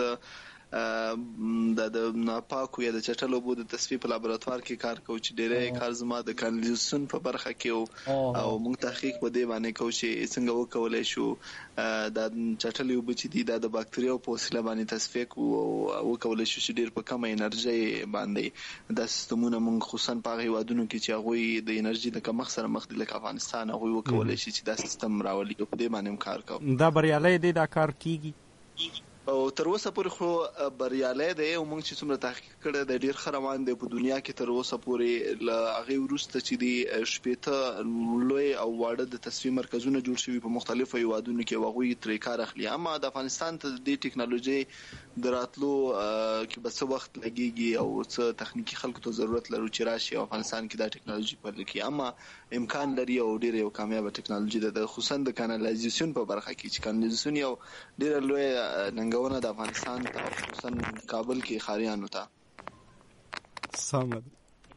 د ناپاکو یا د چټلو اوبو د تصفیې په لابراتوار کې کار کوو چې ډېری کار زما د کانالیزاسیون په برخه کې او موږ تحقیق په دې باندې کوو چې څنګه وکولی شو دا چټلې اوبه چې دي دا د باکتریاو په وسیله باندې تصفیه کړو او وکولی شو چې ډېر په کمه انرژۍ باندې دا سیستمونه موږ خصوصا په هغه هېوادونو کې چې هغوی د انرژي د کمښت سره مخ دي لکه افغانستان، هغوی وکولی شي چې دا سیستم راولي او په دې باندې هم کار کوو. دا بریالی دی دا کار کیږي او تر اوسه پورې خو بریالی دی او موږ چې څومره تحقیق کړی دی ډېر ښه روان دی په دنیا کې. تر اوسه پورې له هغې وروسته چې دي 15 لوی او واړه د تصفیې مرکزونه جوړ شوي په مختلفو هېوادونو کې او هغوی ترې کار اخلي. اما د افغانستان ته د دې ټکنالوژۍ دراتلو کې به څه وخت لګيږي او څه تخنیکی خلکو ته ضرورت لرو چې راشي افغانستان کې دا ټیکنالوژي پرل کی، اما امکان لري او ډیر یو کامیاب ټیکنالوژي ده، خصوصا د کانالایزیشن په برخه کې چې کانالایزیشن یو ډیر لوی ننګونه د افغانستان ته خصوصا کابل کې خاریانو ته. سمد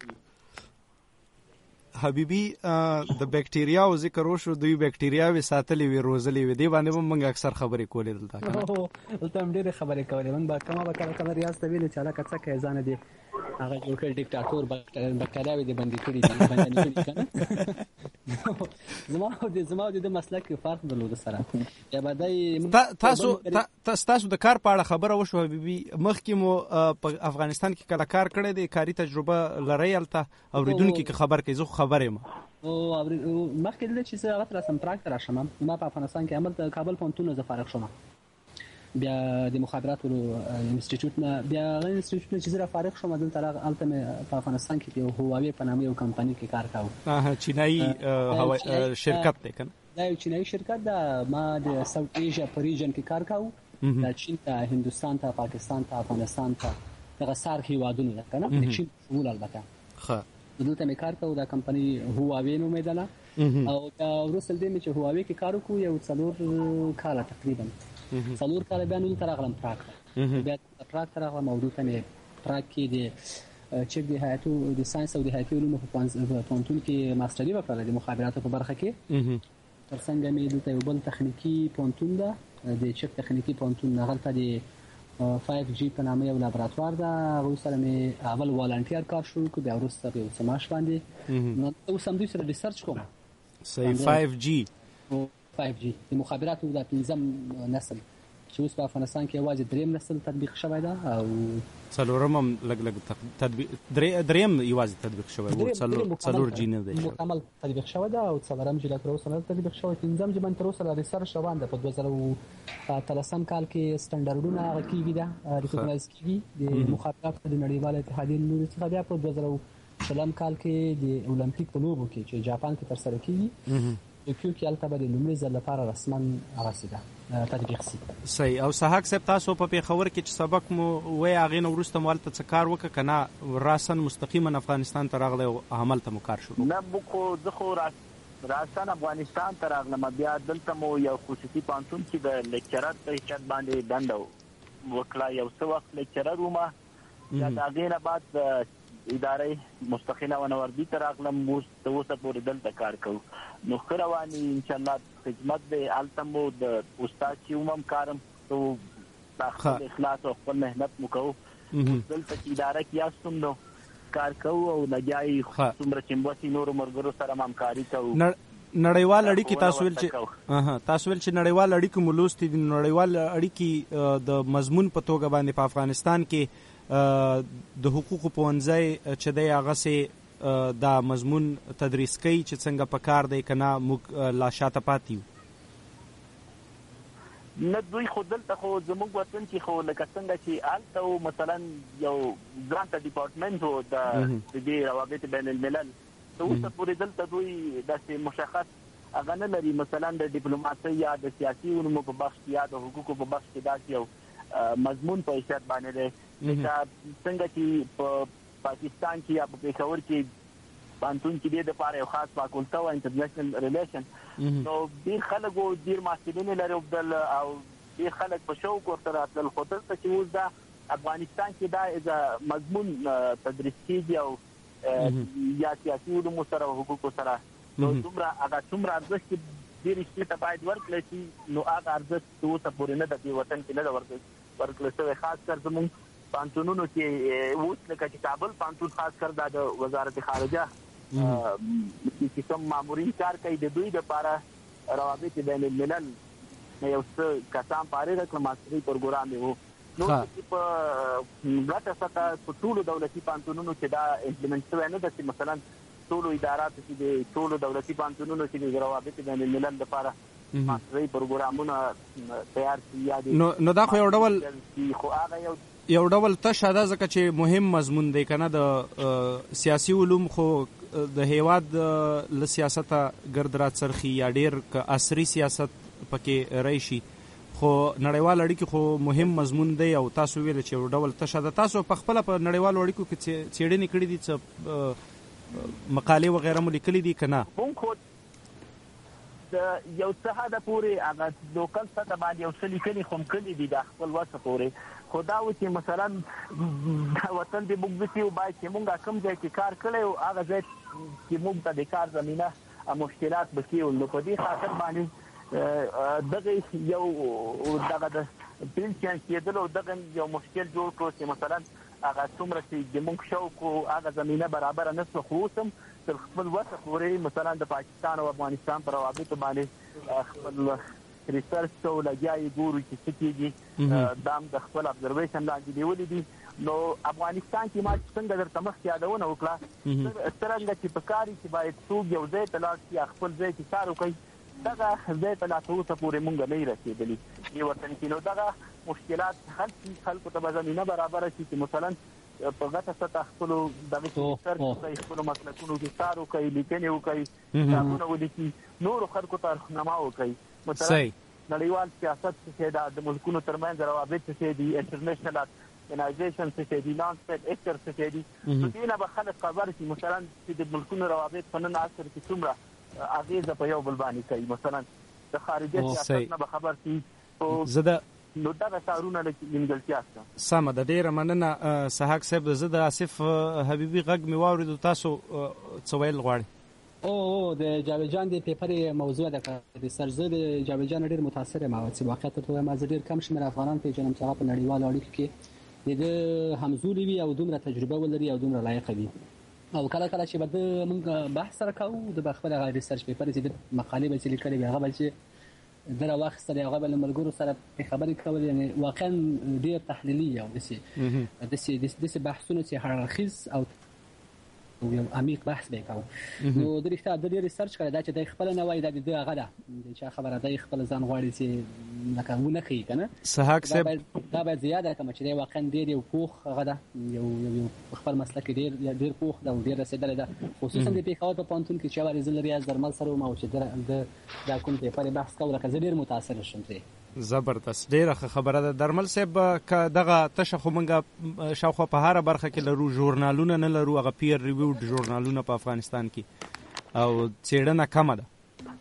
حبیبي د بکټریا او ذکر وشو، دوی بکټریاوي ساتلې وي روزلې وي، دی باندې موږ اکثر خبرې کولې دلته دلته هم ډېرې خبرې کولې. موږ به کومه به کله ریاض ته ویلې چې هلکه څه کوې ځانه دې هغه جوړ کړ ډیکټاتور بکټریاوې دې بندي کړي دي بندي کړي که نه. زما او د مسلک کې فرق درلود سره یا به دی تاسو د کار په اړه خبره وشو حبیبي، مخکې مو په افغانستان کې کله کار کړی دی، کاري تجربه لرئ هلته؟ اورېدونکي که خبر کوي، زه خو خبر یم مخکې دلته چې زه هغه ته راسم پراګ ته راشم. ما په افغانستان کې عمل کابل پوهنتون نه زه فارغ شوم، بیا د مخابراتو انسټیټیوټ نه، بیا هغه انسټیټیوټ نه چې زه فارغ شوم دلته هلته مې په افغانستان کې یو هواوی په نامه یو کمپنۍ کې کار کاوه. چینایي شرکت دی که نه؟ دا یو چینایي شرکت ده. ما د ساوت ایشیا په ریجن کې کار کاوه، دا چین ته، هندوستان ته، پاکستان ته، افغانستان ته، دغه سارک هیوادونه ده که نه، د چین شمول البته. دلته مې کار کاوه، دا کمپنۍ هواوی نومېدله. او وروسته دې مې چې هواوی کې کار وکړو یو 4 کاله تقریبا 4 کاله بیا نو دلته راغلم پراګ ته. بیا پراګ ته راغلم او دلته مې پراګ کې د چک د حیاتو د ساينس او د حیاتي علومو په پوهنتون کې ماستري وکړه د مخابراتو په برخه کې. ترڅنګ مې دلته یو بل تخنیکی پوهنتون ده، د چک تخنیکی پوهنتون، هغه د 5G په نامه یو لابراتوار ده. هغه سره مې اول والنټیر کار شروع کړ، بیا وروسته په سماش باندې نو اوس هم دوی سره ریسرچ کوم. صحیح 5G د مخابراتو د 5م نسل چې اوس په افغانستان کې یوازې 3م نسل تطبیق شوی ده او 4م لګ تطبیق 3م یوازې تطبیق شوی و، 4G نه دی مکمل تطبیق شوی ده او 4م چې تر اوسه نه تطبیق شوی. 5م چې باندې تر اوسه ریسرچ روان ده. په 2013 کال کې سټانډرډونه هغه کیږي ده ریکګنایز کیږي د مخابراتو د نړیوال اتحادیې له څخه. بیا په 2014 کال کې د اولمپیک په لوبو کې چې جاپان کې ترسره کیږي یو کې البته به د لومړي ځل لپاره رسما هغه تطبیق شي. صحیح. او سحق صاحب تاسو په پیښور کې چې سبق مو وای هغه نو ورسته مالته څه کار وکړه کنه راسن مستقیما افغانستان ته راغله او عمل ته مو کار شروع؟ نه بوکو زخو راسن افغانستان ته راغله، بیا دلته مو یو خصوصي پانتون کې د لیکچرر په حیثیت باندې دنده وکړه. یو څه وخت لیکچرر ومه، بیا د هغې نه بعد ادارې مستقله ونوردی ته راغلم، اوس اوسه پورې دلته کار کوو. نو ښه رواني انشاءالله خدمت دی. هلته مو د استاد چې وم هم کارم خپل اخلاص او خپل محنت مو کوو. دلته چې اداره کې یاستم نو کار کوو او لګیا یې څومره چې موسي نورو ملګرو سره همکاري کوو. نړیوال اړیکې تاسو ویل چې نړیوال اړیکې مو لوستي دي. نړیوال اړیکې د مضمون په توګه باندې په افغانستان کې د حقوقو پوهنځی چې دی هغه سي دا مضمون تدریس کوي چې څنګه په کار دی کنه موږ لا شاته پاتې یو؟ نه دوی خو دلته خو زموږ وطن کې خو لکه څنګه چې هلته مثلا یو ځان ته ډیپارټمنټ و د دې روابط بین الملل، نو اوسه پورې دلته دوی داسې مشخص هغه نه لري. مثلا د ډیپلوماسۍ یا د سیاسي علومو په بخش کې یا د حقوقو په بخش کې داسې یو مضمون په حیثیت باندې دی. څنګه چې په پاکستان کې یا په پېښور کې پانتون کې د لپاره یو خاص فاکولټه او انټرنیشنل ریلیشن، نو ډېر خلک او ډېر محصلین لري او ډېر خلک په شوق ورته راتلل. خو دلته چې اوس دا افغانستان کې دا مضمون تدریس کېږي او یا سیاسي علومو سره او حقوقو سره، نو څومره ارزښت ډېر شي ته باید ورکړل شي. نو هغه ارزښت اوسه پورې نه د دې وطن کې نه ده ورکړل شوی. خاص کر زموږ پانتونونو کې اوس لکه چې کابل پانتون خاص کر د وزارت خارجه چې کوم مامورین کار کوي د دوی لپاره روابط بین الملل یو څه کسان فارغ کړل، ماستري پروګرام یې و. نو په ګټه سطح په ټولو دولتي پانتونونو کې دا امپلیمنټ شوی نه ده چې مثلا ټولو اداراتو کې د ټولو دولتي پانتونونو کې د روابط بین الملل لپاره ماستري پروګرامونه تیار شي. نو دا خو یو ډول تشه ده ځکه چې مهم مضمون دی کنه. د سیاسي علوم خو د هیواد له سیاسته ګرد را څرخي یا ډیر عصري سیاست پکې راشي، خو نړیوال اړیکې خو مهم مضمون دی او تاسو ویل چې یو ډول تشه ده. تاسو په خپل په نړیوالو اړیکو کې څېړنې کړې دي، څه مقالې وغیره مو لیکلي دي که نه؟ مونږ خو د یو څه حده پورې هغه لوکل سطح باندې یو څه لیکنې خو کړي دي د خپل وسه پورې، خو دا و چې مثلا د وطن د موږ دسي باید چې مونږ کوم ځای کې کار کړی او هغه ځای چې مونږ ته د کار زمینه مشکلات بکیو، نو په دې خاطر باندې دغه یو دغه د بیل چانس کېدل او دغه یو مشکل جوړ کړو چې مثلا هغه څومره چې د مونږ شوق او هغه زمینه برابر نه شو، خو اوس هم تر خپل وسه پورې مثلا د پاکستان او افغانستان پر روابطو باندې خپل ریسرچ او لګیاي ګورو چې څه کېږي، دا هم د خپل ابزرویشن لاندې نیولې دي. نو افغانستان کې ما څنګه درته مخکې یادونه وکړه څرنګه چې په کار کې باید څوک یو ځای ته لاړ شي خپل ځای کې کار وکړي، دغه ځای ته لا تر اوسه پورې مونږ نه رسېدلي دې وطن کې. نو دغه مشکلات حل شي، خلکو ته به زمینه برابره شي چې مثلا په غټه سطح خپلو دغه ریسرچ وکړي، خپلو مسلکونو کې کار وکړي، لیکنې وکړي، کتابونه ولیکي، نورو خلکو ته رهنما وکړي. مثلا نړیوال سیاست څه دی، د ملکونو ترمنځ روابط څه دي، انټرنیشنل ارګنایزیشن څه دي، نان سټیټ اکټر څه دي، نو دې نه به خلک خبر شي مثلا چې د ملکونو روابط په نن عصر کې څومره اغیزه په یو بل باندې کوي، مثلا د خارجي سیاست نه به خبر شي. نو دغه کارونه نیمګړتیا شته. سمه ده، ډېره مننه سحاق صاحب. زه د آصف حبیبي غږ مې واورېدو، تاسو څه ویل غواړئ؟ د جاوید جان د پیپر موضوع د ریسرچ، زه د جاوید جان ډېر متاثر یم چې واقعیت ته ما ډېر کم شمېر افغانان پېژنم چې هغه په نړیوالو اړیکو کې د همزولي وي او دومره تجربه ولري او دومره لایق وي. او کله کله چې به موږ بحث سره کوو د خپل ریسرچ پیپر چې د مقالې به چې لیکلې وي هغه به چې در واخیستل هغه به له ملګرو سره خبرې کول، یعنی واقعا ډېر تحلیلي او داسې بحثونه چې هر اړخیز او یو عمیق بحث به کوو. نو د رښتیا د ریسرچ کړی دا چې د خپل نه وایي د هغه ده چې خبره د خپل ځان غواړي چې لکه ونه کوي کنه. سحاق صاحب دا باید زیاده کوم چې د واقعا ډېر یو پوخ هغه ده، یو خپل مسلک ډېر پوخ ده او ډېر رسیدلی ده، خصوصا د پېښور په پوهنتون کې چې اول ځل ریاض درمل سره وم او چې دا کوم پیپر بحث کوو، لکه زه ډېر متاثر شوم ترې. زبردست، ډیره خبره ده. درمل صاحب که دغه تشه خو موږ شاوخوا په هره برخه کې لرو، ژورنالونه نه لرو، هغه پیر ریویوډ ژورنالونه په افغانستان کې، او څېړنه کمه ده.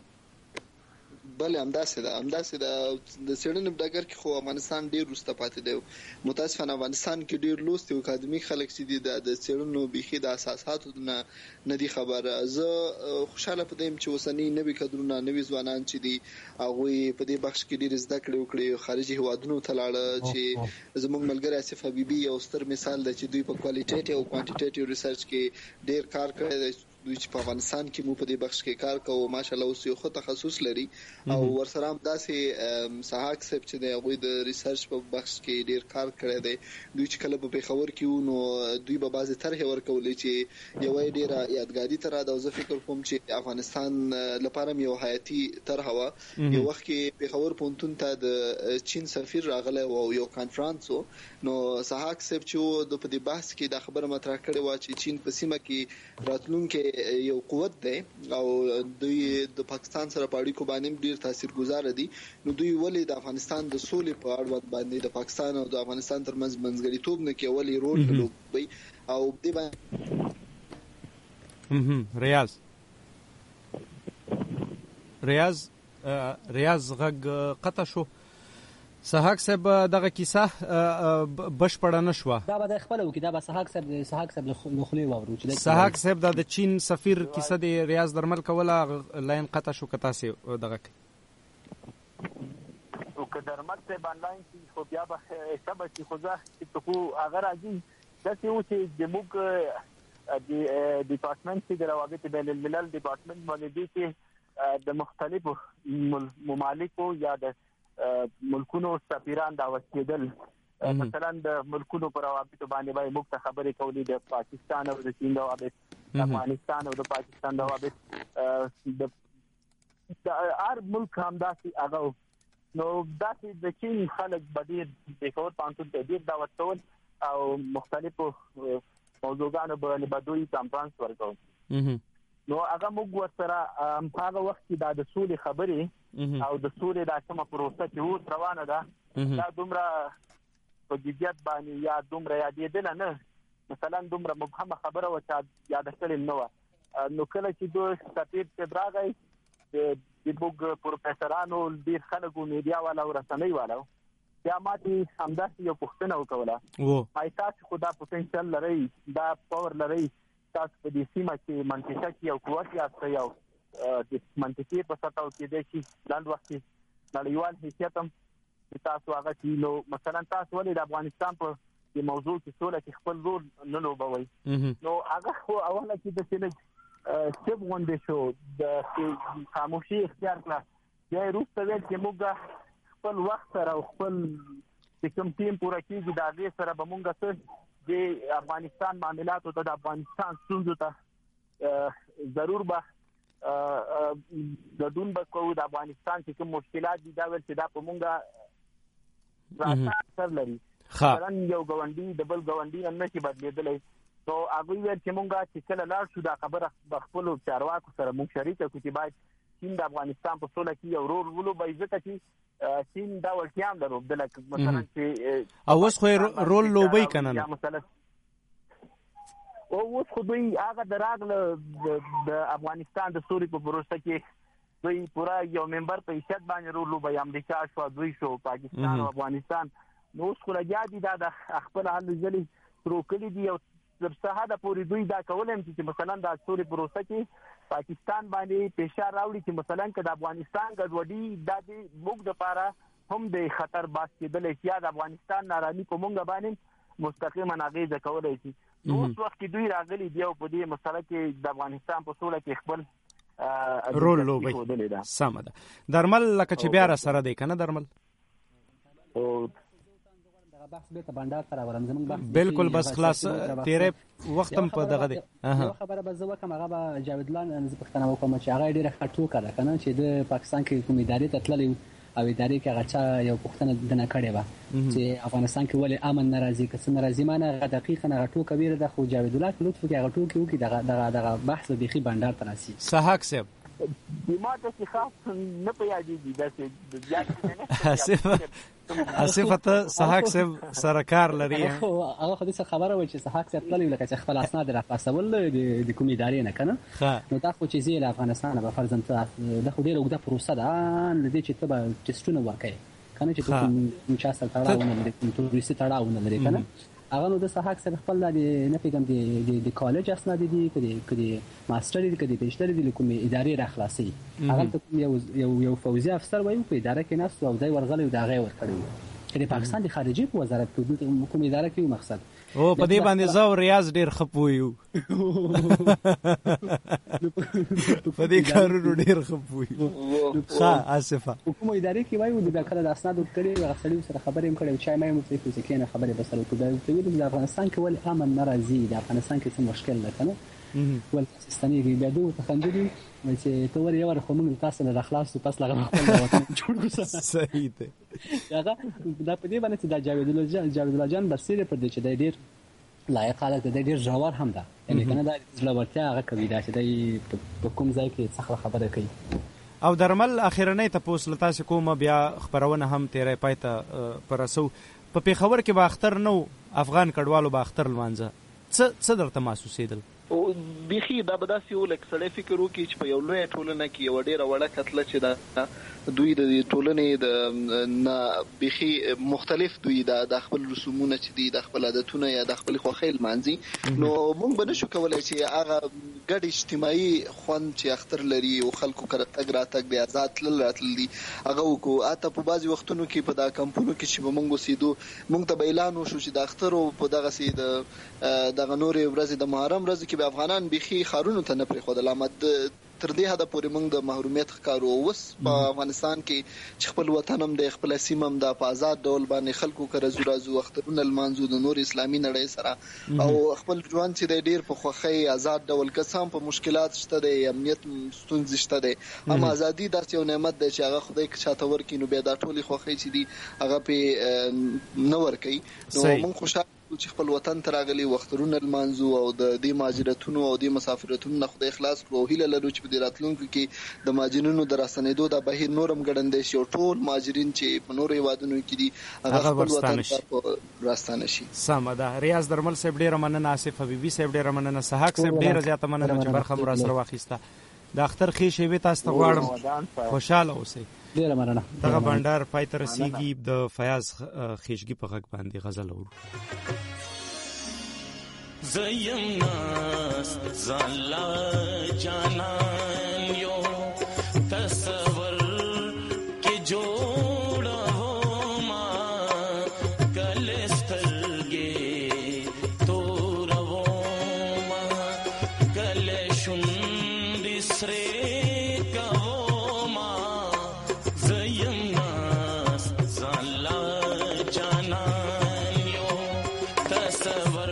بله همداسې ده د څېړنې په ډګر کې خو افغانستان ډېر وروسته پاتې دی. متاسفانه افغانستان کې ډېر لوستي او اکاډمیک خلک چې دي د څېړنو بیخي د اساساتو نه دي خبره. زه خوشحاله په دې یم چې اوسني نوي کدرونه، نوي ځوانان چې دي هغوی په دې بخش کې ډېر زده کړې وکړي، خارجي هېوادونو ته لاړه، چې زموږ ملګری آصف حبیبي یو ستر مثال دی چې دوی په کوالټیټیو او کوانټیټیو ریسرچ کې ډېر کار کړی دی. دوی چې په افغانستان کې مو په دې بخش کې کار کوو، ماشاءالله اوس یو ښه تخصص لري. او ورسره هم داسې سحاق صاحب چې دی هغوی د ریسرچ په بخش کې ډېر کار کړی دی. دوی چې کله په پېښور کې وو نو دوی به بعضې طرحې ورکولې چې یوه یې ډېره یادګاري طرحه ده او زه فکر کوم چې افغانستان لپاره هم یو حیاتي طرحه وه. یو وخت کې پېښور پوهنتون ته د چین سفیر راغلی و او یو کانفرانس و، نو سحاق صاحب چې و د په دې بحث کې دا خبره مطرح کړې وه چې چین په سیمه کې راتلونکی یو قوت دی او دوی د پاکستان سره په اړیکو باندې ډېر تاثیرګذاره دي. نو دوی ولې د افغانستان د سولې په اړوند باندې د پاکستان او د افغانستان ترمنځ منځګړیتوب نه کوي، ولې رول نه لوبوي او دې باندې ریاض غږ قطع شو. سحاق صاحب دغه کیسه بشپړه نه شوه، دا به د خپل وکي، دا به سحاق صاحب له خولې واورو چې سحاق صاحب د چین سفیر کیسه د ریاض درمل کوله لاین قطع شو. که تاسې دغه او که درمل صاحب آنلاین کې خو بیا به ښه به شي، خو زه چې خو هغه راځي داسې و چې زموږ د ډیپارټمنټ چې د روابط بین الملل ډیپارټمنټ باندې دی چې د مختلفو ممالکو یا د ملکونو سفیران دعوت کېدل، مثلا د ملکونو پر روابطو باندې باید موږ ته خبرې کولې، د پاکستان او د چین روابط، د افغانستان او د پاکستان روابط، د هر ملک همداسې هغه. نو داسې د چین خلک به ډېر پېښور پوهنتون ته ډېر دعوت کول او مختلفو موضوعګانو باندې به دوی کانفرانس ورکول. نو هغه موږ ورسره هغه وخت کې د سولې خبرې او د سولې د کومه پروسه چې اوس روانه ده دا دومره په جديت باندې یا دومره یادېدل نه مثلا دومره مبهمه خبره و چې یاد کړل نو نو کله چې دوی سفیر چې راغی د موږ پروفیسورانو ډیر خلک میډیا والا او رسنۍ والا بیا ماته همداسې یو پوښتنه وکړه آی تاسو خو دا پوتنشل لرئ دا پاور لرئ تاسو په دې سیمه کې منطقه کې یو قوت یاست یو د منطقې په سطحو کې د شي لاند وخت نړیوال حیثیت هم تاسو هغه چې نو مثلا تاسو ولې د افغانستان په دې موضوع کې سوله کې خپل رول نه لوبوي نو هغه خو اوله کې د سیمه سیب غونډې شو د خاموشي اختیار کړه بیا وروسته ویل چې موږ خپل وخت سره خپل کوم ټیم پوره کېږي د هغې سره به موږ څه د افغانستان معاملاتو ته د افغانستان ستونزو ته ضرور به ګډون به کوو د افغانستان چې کوم مشکلات دي دا ویل چې دا په موږ راته اثر لري مثلا یو ګاونډي د بل ګاونډي نه نشي بدلېدلی نو هغوی ویل چې موږ چې کله لاړ شو دا خبره به خپلو چارواکو سره موږ شریکه کړو چې باید چین د افغانستان په سوله کې یو رول ولوبوي ځکه چې چین دا وړتیا هم لري مثلا چې او اوس خو رول لوبوي که نه مثلا اوس خو دوی هغه د راغله د افغانستان د سولې په پروسه کې دوی پوره یو ممبر په حیثیت باندې رول لوبوي امریکا شو دوی شو پاکستان او افغانستان نو اوس خو لګیا دي دا د خپل حل ځلې شروع کړي دي او تر څه حده پورې دوی دا کولی هم چې مثلا د سولې پروسه کې پاکستان باندې فشار راوړي چې مثلا که د افغانستان ګډوډي دا د موږ دپاره هم د خطر باعث کېدلی چې یا د افغانستان نارامي په موږ باندې مستقیما اغېزه کولی شي نو اوس وخت کې دوی راغلي دي او په دې مسله کې د افغانستان په سوله کې خپل رول لوبوي سمه ده درمل لکه چې بیا را سره دی که نه درمل بالکل بس خلاص تیرې وخت هم په دغه دی یو خبره به زه وکړم هغه به جاوید لان زه پوښتنه وکړم چې هغه ډېره ښه ټوکه ده که نه چې د پاکستان کې کوم ادارې ته تللی او ادارې کې هغه چا یو پوښتنه دنه کړې وه چې افغانستان کې ولې امن نه راځي که څه نه راځي ما نه هغه دقیقا هغه ټوکه ویره ده خو جاوید الله په لطف کې هغه ټوکې وکړي دغه بحث به بیخي بنډار ته راسي سحاق صاحب ما ته چې خاص نه په یادېږي داسې آصف ته سحاق صاحب سره کار لري هغه خو دې خبره وایي چې سحاق صاحب تللی لکه چې خپل اسناد راخلاصول د کومې ادارې نه که نه نو دا خو چې زه له افغانستانه به فرضاً دا خو ډېره اوږده پروسه ده له دې چې ته به ټسټونه ورکوې که نه چې ته کوم چا سره تړاو نه لرې کوم تروریستي تړاو نه لرې که نه هغه نو د سحاق صاحب خپل نه پېږم د کالج اسناد دي که د ماسټر دي که د پیشتر دي له کومې ادارې راخلاصوي هغلته کوم یو فوزي افسر وایي په اداره کې ناست او ځای ورغلی و د هغه یې ورکړی و چې د پاکستان د خارجي په وزارت کې کوم اداره کې و مقصد او په دې باندې زه او ریاض ډېر ښه پوهیو په دې کارونو ډېر ښه پوهیو ښه آصفه کومو ادارې کې وایي د کله د اسنادو کړي هغه سړي سره خبرې هم کړې چای مې هم ورته چې کېنه خبرې به سره وکړو د افغانستان کې ولې امن نه راځي د افغانستان کې څه مشکل ده که نه ولې ستنېږي بیا دوی ورته خندلي چې ته ولې یو خو موږ تاسو نه راخلاصو پس له هغه خپل وطن جوړ کړو صحیح دی هغه دا په دې باندې چې دا جاوید الله جان برسېره پر دې چې دی ډېر لایق خلک دی ډېر ژور هم ده یعنې که نه دا زړورتیا هغه کوي دا چې دی په کوم ځای کې څه خبره کوي او درمل اخرنۍ تپوس له تاسې کومه بیا خپرونه هم تیری پای ته په رسو په پېښور کې به اختر نه افغان کډوالو به اختر لمانځه څه درته محسوسېدل بیخي دا به داسې و لکه سړی فکر وکړي چې په یو لویه ټولنه کې یوه ډېره وړه کتله چې دا دوی د ټولنې د نه بیخي مختلف دوی د خپل رسومونه چې دي د خپل عادتونه یا د خپل خوښۍ لمانځي نو موږ به نشو کولی چې هغه ګډ اجتماعي خوند چې اختر لري او خلکو کره تګ راتګ دی آزاد تلل راتلل دي هغه وکړو حتی په بعضې وختونو کې په دا کمپونو کې چې به موږ اوسېدو موږ ته به اعلان وشو چې د اخترو په دغسې دغه نورې ورځې د محرم ورځې کې به افغانان بیخي ښارونو ته نه پرېښودل تر دې حده پورې موږ د محرومیت ښکارو اوس په افغانستان کې چې خپل وطن هم دی خپله سیمه هم ده په آزاد ډول باندې خلکو که راځو اخترونه لمانځو د نور اسلامي نړۍ سره او خپل ژوند چې دی ډېر په خوښۍ آزاد ډول که څه هم په مشکلات شته دی امنیت ستونزې شته دی اما ازادي داسې یو نعمت دی چې هغه خدای که چاته ورکړي نو بیا دا ټولې خوښۍ چې دي هغه پرې نه ورکوي نو موږ خوشحال چې خپل وطن ته راغلي وخترونه لمانځو او د دې مهاجرتونو او د مسافرتونو نه خدای خلاص کړو او هیله لرو چې په دې راتلونکو کې د مهاجرینو د راستنېدو د بهیر نورم ګړندی شي او ټول مهاجرین چې په نورو هیوادونو کې دي هغه خپل وطن ته راستانه شي. سمه ده. ریاض درمل صاحب ډیره مننه، آصف حبیبي صاحب ډیره مننه، سحاق صاحب ډیره زیاته مننه چې برخه مو سره واخیسته. د اختر ښې شېبې تاسو ته غواړم، خوشاله اوسئ. ډیره مننه. دغه بانډار پای ته رسیږي. د فیاض خېشګي په غږ باندې غزل اورو. زیم ناس زالا جانان یو تصور کې جوړه هو ما کلسترګې تور وو ما کل شوندې سره کو ما زیم ناس زالا جانان یو تصور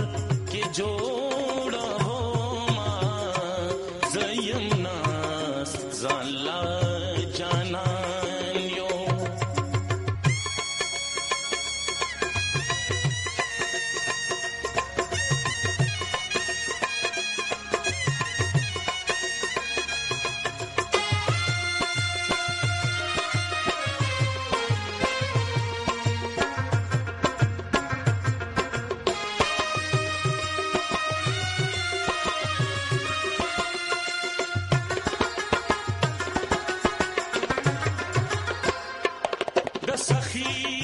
جوڑا ہو ما زیم ناس زالا جانان یو سخی